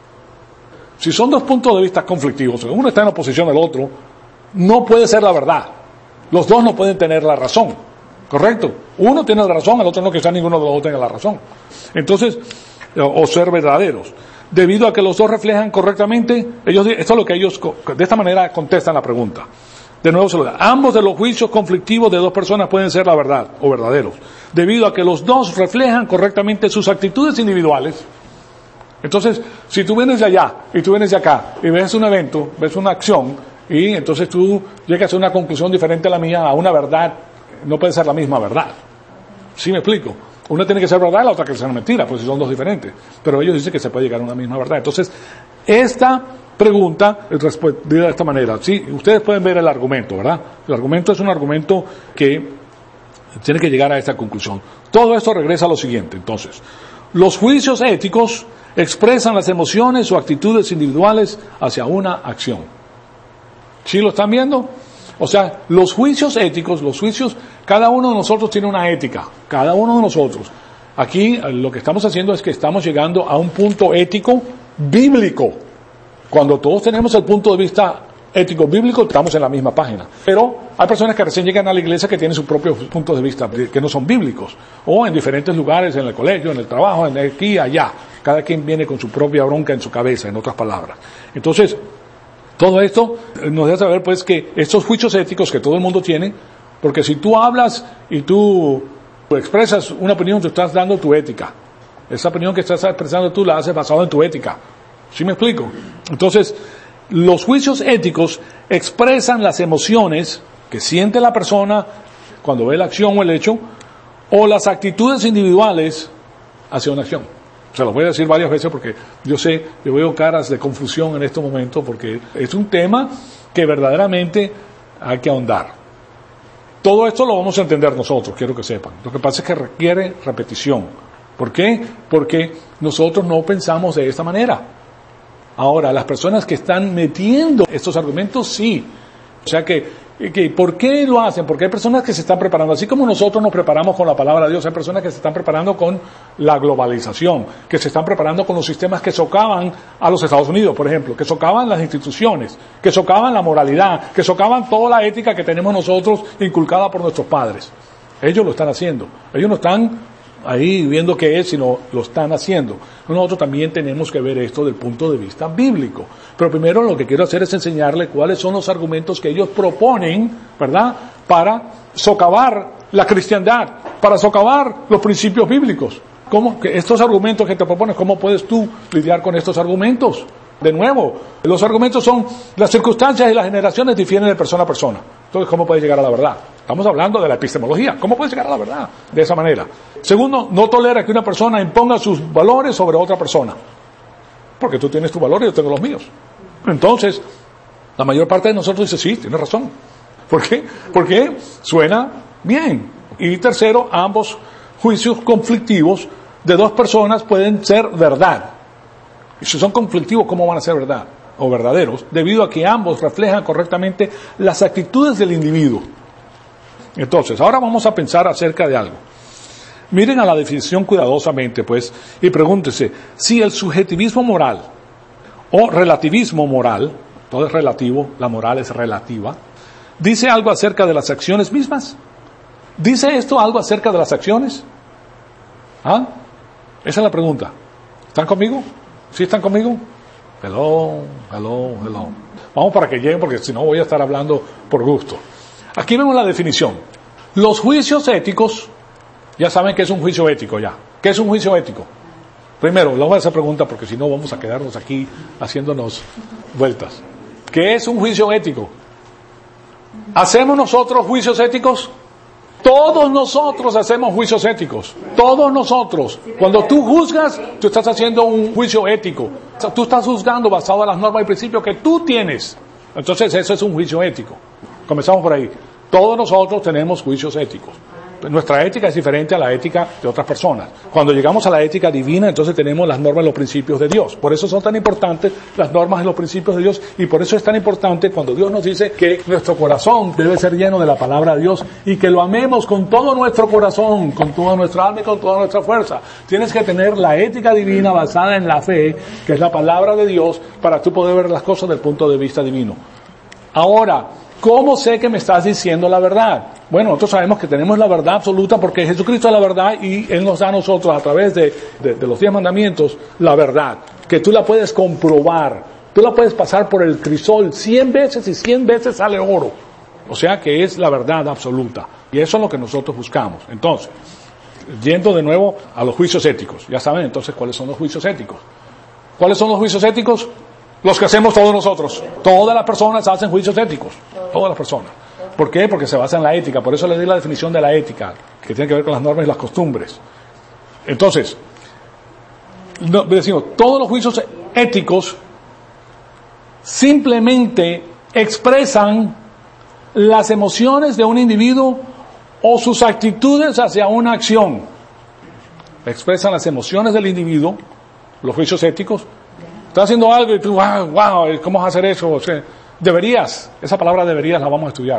Si son dos puntos de vista conflictivos, uno está en oposición al otro, no puede ser la verdad. Los dos no pueden tener la razón, ¿correcto? Uno tiene la razón, el otro no, quizá ninguno de los dos tenga la razón. Entonces, o ser verdaderos. Debido a que los dos reflejan correctamente, esto es lo que ellos, de esta manera contestan la pregunta. De nuevo se lo da. Ambos de los juicios conflictivos de dos personas pueden ser la verdad o verdaderos. Debido a que los dos reflejan correctamente sus actitudes individuales. Entonces, si tú vienes de allá y tú vienes de acá y ves un evento, ves una acción y entonces tú llegas a una conclusión diferente a la mía, a una verdad, no puede ser la misma verdad. ¿Sí me explico? Una tiene que ser verdad, la otra que ser mentira, pues si son dos diferentes. Pero ellos dicen que se puede llegar a una misma verdad. Entonces, esta pregunta es respondida de esta manera. Sí, ustedes pueden ver el argumento, ¿verdad? El argumento es un argumento que tiene que llegar a esta conclusión. Todo esto regresa a lo siguiente, entonces. Los juicios éticos expresan las emociones o actitudes individuales hacia una acción. ¿Sí lo están viendo? O sea, los juicios éticos, cada uno de nosotros tiene una ética, cada uno de nosotros. Aquí lo que estamos haciendo es que estamos llegando a un punto ético bíblico. Cuando todos tenemos el punto de vista ético bíblico, estamos en la misma página. Pero hay personas que recién llegan a la iglesia que tienen sus propios puntos de vista, que no son bíblicos. O en diferentes lugares, en el colegio, en el trabajo, en aquí, allá. Cada quien viene con su propia bronca en su cabeza, en otras palabras. Entonces, todo esto nos deja saber pues que estos juicios éticos que todo el mundo tiene, porque si tú hablas y tú expresas una opinión, tú estás dando tu ética. Esa opinión que estás expresando tú la haces basada en tu ética. ¿Sí me explico? Entonces, los juicios éticos expresan las emociones que siente la persona cuando ve la acción o el hecho, o las actitudes individuales hacia una acción. Se los voy a decir varias veces porque yo veo caras de confusión en estos momentos porque es un tema que verdaderamente hay que ahondar. Todo esto lo vamos a entender nosotros, quiero que sepan. Lo que pasa es que requiere repetición. ¿Por qué? Porque nosotros no pensamos de esta manera. Ahora, las personas que están metiendo estos argumentos, sí. O sea que ¿Por qué lo hacen? Porque hay personas que se están preparando, así como nosotros nos preparamos con la palabra de Dios, hay personas que se están preparando con la globalización, que se están preparando con los sistemas que socavan a los Estados Unidos, por ejemplo, que socavan las instituciones, que socavan la moralidad, que socavan toda la ética que tenemos nosotros inculcada por nuestros padres. Ellos lo están haciendo. Ellos no están ahí viendo qué es, sino lo están haciendo. Nosotros también tenemos que ver esto del punto de vista bíblico. Pero primero lo que quiero hacer es enseñarle cuáles son los argumentos que ellos proponen, ¿verdad?, para socavar la cristiandad, para socavar los principios bíblicos. ¿Cómo? Que estos argumentos que te proponen, ¿cómo puedes tú lidiar con estos argumentos? De nuevo, los argumentos son, las circunstancias y las generaciones difieren de persona a persona. Entonces, ¿cómo puedes llegar a la verdad? Estamos hablando de la epistemología. ¿Cómo puedes llegar a la verdad? De esa manera. Segundo, no tolera que una persona imponga sus valores sobre otra persona. Porque tú tienes tus valores y yo tengo los míos. Entonces, la mayor parte de nosotros dice, sí, tienes razón. ¿Por qué? Porque suena bien. Y tercero, ambos juicios conflictivos de dos personas pueden ser verdad. Y si son conflictivos, ¿cómo van a ser verdad? O verdaderos, debido a que ambos reflejan correctamente las actitudes del individuo. Entonces, ahora vamos a pensar acerca de algo. Miren a la definición cuidadosamente, pues, y pregúntese si el subjetivismo moral o relativismo moral, todo es relativo, la moral es relativa, dice algo acerca de las acciones mismas. ¿Dice esto algo acerca de las acciones? ¿Ah? Esa es la pregunta. ¿Están conmigo? ¿Sí están conmigo? Hello. Vamos para que lleguen, porque si no voy a estar hablando por gusto. Aquí vemos la definición. Los juicios éticos, ya saben que es un juicio ético ya. ¿Qué es un juicio ético? Primero, le voy a hacer pregunta porque si no vamos a quedarnos aquí haciéndonos vueltas. ¿Qué es un juicio ético? ¿Hacemos nosotros juicios éticos? Todos nosotros hacemos juicios éticos. Todos nosotros. Cuando tú juzgas, tú estás haciendo un juicio ético. O sea, tú estás juzgando basado en las normas y principios que tú tienes. Entonces, eso es un juicio ético. Comenzamos por ahí. Todos nosotros tenemos juicios éticos. Nuestra ética es diferente a la ética de otras personas. Cuando llegamos a la ética divina, entonces tenemos las normas y los principios de Dios. Por eso son tan importantes las normas y los principios de Dios, y por eso es tan importante cuando Dios nos dice que nuestro corazón debe ser lleno de la palabra de Dios y que lo amemos con todo nuestro corazón, con toda nuestra alma y con toda nuestra fuerza. Tienes que tener la ética divina basada en la fe, que es la palabra de Dios, para tú poder ver las cosas del punto de vista divino. Ahora, ¿cómo sé que me estás diciendo la verdad? Bueno, nosotros sabemos que tenemos la verdad absoluta porque Jesucristo es la verdad y Él nos da a nosotros a través de los 10 mandamientos la verdad, que tú la puedes comprobar, tú la puedes pasar por el crisol 100 veces y 100 veces sale oro. O sea que es la verdad absoluta y eso es lo que nosotros buscamos. Entonces, yendo de nuevo a los juicios éticos, ya saben entonces cuáles son los juicios éticos. ¿Cuáles son los juicios éticos? Los que hacemos todos nosotros. Todas las personas hacen juicios éticos. Todas las personas. ¿Por qué? Porque se basa en la ética. Por eso le di la definición de la ética, que tiene que ver con las normas y las costumbres. Entonces, decimos, todos los juicios éticos simplemente expresan las emociones de un individuo o sus actitudes hacia una acción. Expresan las emociones del individuo, los juicios éticos. Estás haciendo algo y tú, wow, ¿cómo vas a hacer eso? O sea, deberías, esa palabra deberías la vamos a estudiar.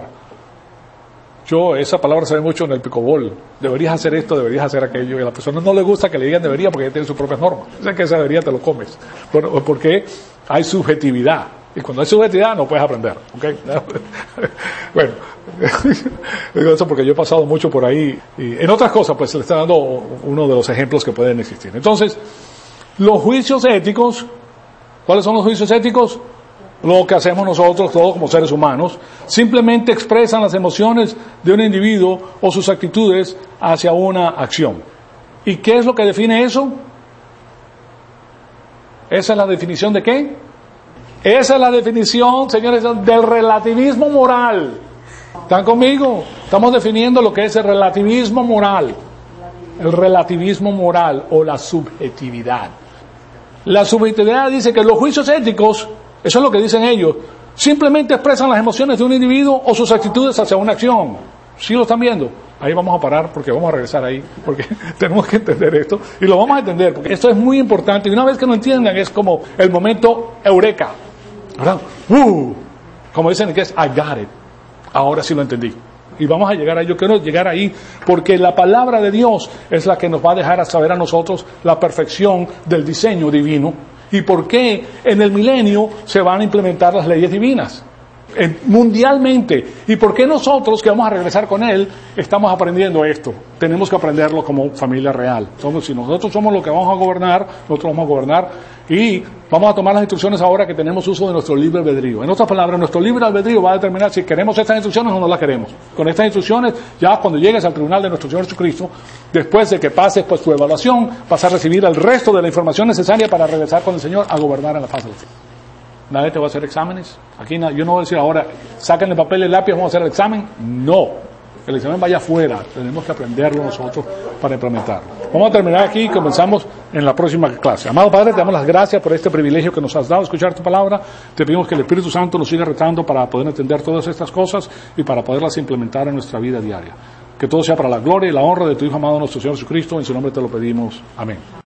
Esa palabra se ve mucho en el pickleball. Deberías hacer esto, deberías hacer aquello. Y a la persona no le gusta que le digan debería porque ella tiene sus propias normas. O sea que esa debería te lo comes. Porque hay subjetividad. Y cuando hay subjetividad no puedes aprender. ¿Okay? Bueno, digo eso porque yo he pasado mucho por ahí. Y en otras cosas, pues se le está dando uno de los ejemplos que pueden existir. Entonces, los juicios éticos, ¿cuáles son los juicios éticos? Lo que hacemos nosotros, todos como seres humanos, simplemente expresan las emociones de un individuo o sus actitudes hacia una acción. ¿Y qué es lo que define eso? ¿Esa es la definición de qué? Esa es la definición, señores, del relativismo moral. ¿Están conmigo? Estamos definiendo lo que es el relativismo moral. El relativismo moral o la subjetividad. La subjetividad dice que los juicios éticos, eso es lo que dicen ellos, simplemente expresan las emociones de un individuo o sus actitudes hacia una acción. ¿Sí lo están viendo? Ahí vamos a parar porque vamos a regresar ahí, porque tenemos que entender esto y lo vamos a entender porque esto es muy importante y una vez que lo entiendan es como el momento eureka, ¿verdad? Como dicen en inglés, I got it. Ahora sí lo entendí. Y vamos a llegar ahí, yo quiero llegar ahí, porque la palabra de Dios es la que nos va a dejar a saber a nosotros la perfección del diseño divino y por qué en el milenio se van a implementar las leyes divinas mundialmente. Y por qué nosotros que vamos a regresar con Él estamos aprendiendo esto. Tenemos que aprenderlo como familia real. Si nosotros somos los que vamos a gobernar, nosotros vamos a gobernar y vamos a tomar las instrucciones ahora que tenemos uso de nuestro libre albedrío. En otras palabras, nuestro libre albedrío va a determinar si queremos estas instrucciones o no las queremos. Con estas instrucciones, ya cuando llegues al tribunal de nuestro Señor Jesucristo, después de que pases pues tu evaluación, vas a recibir el resto de la información necesaria para regresar con el Señor a gobernar en la faz de la tierra. Nadie te va a hacer exámenes. Aquí yo no voy a decir ahora, saquen el papel y el lápiz, vamos a hacer el examen. No. El examen vaya afuera. Tenemos que aprenderlo nosotros para implementarlo. Vamos a terminar aquí y comenzamos en la próxima clase. Amado Padre, te damos las gracias por este privilegio que nos has dado, escuchar tu palabra. Te pedimos que el Espíritu Santo nos siga retando para poder entender todas estas cosas y para poderlas implementar en nuestra vida diaria. Que todo sea para la gloria y la honra de tu Hijo amado, nuestro Señor Jesucristo. En su nombre te lo pedimos. Amén.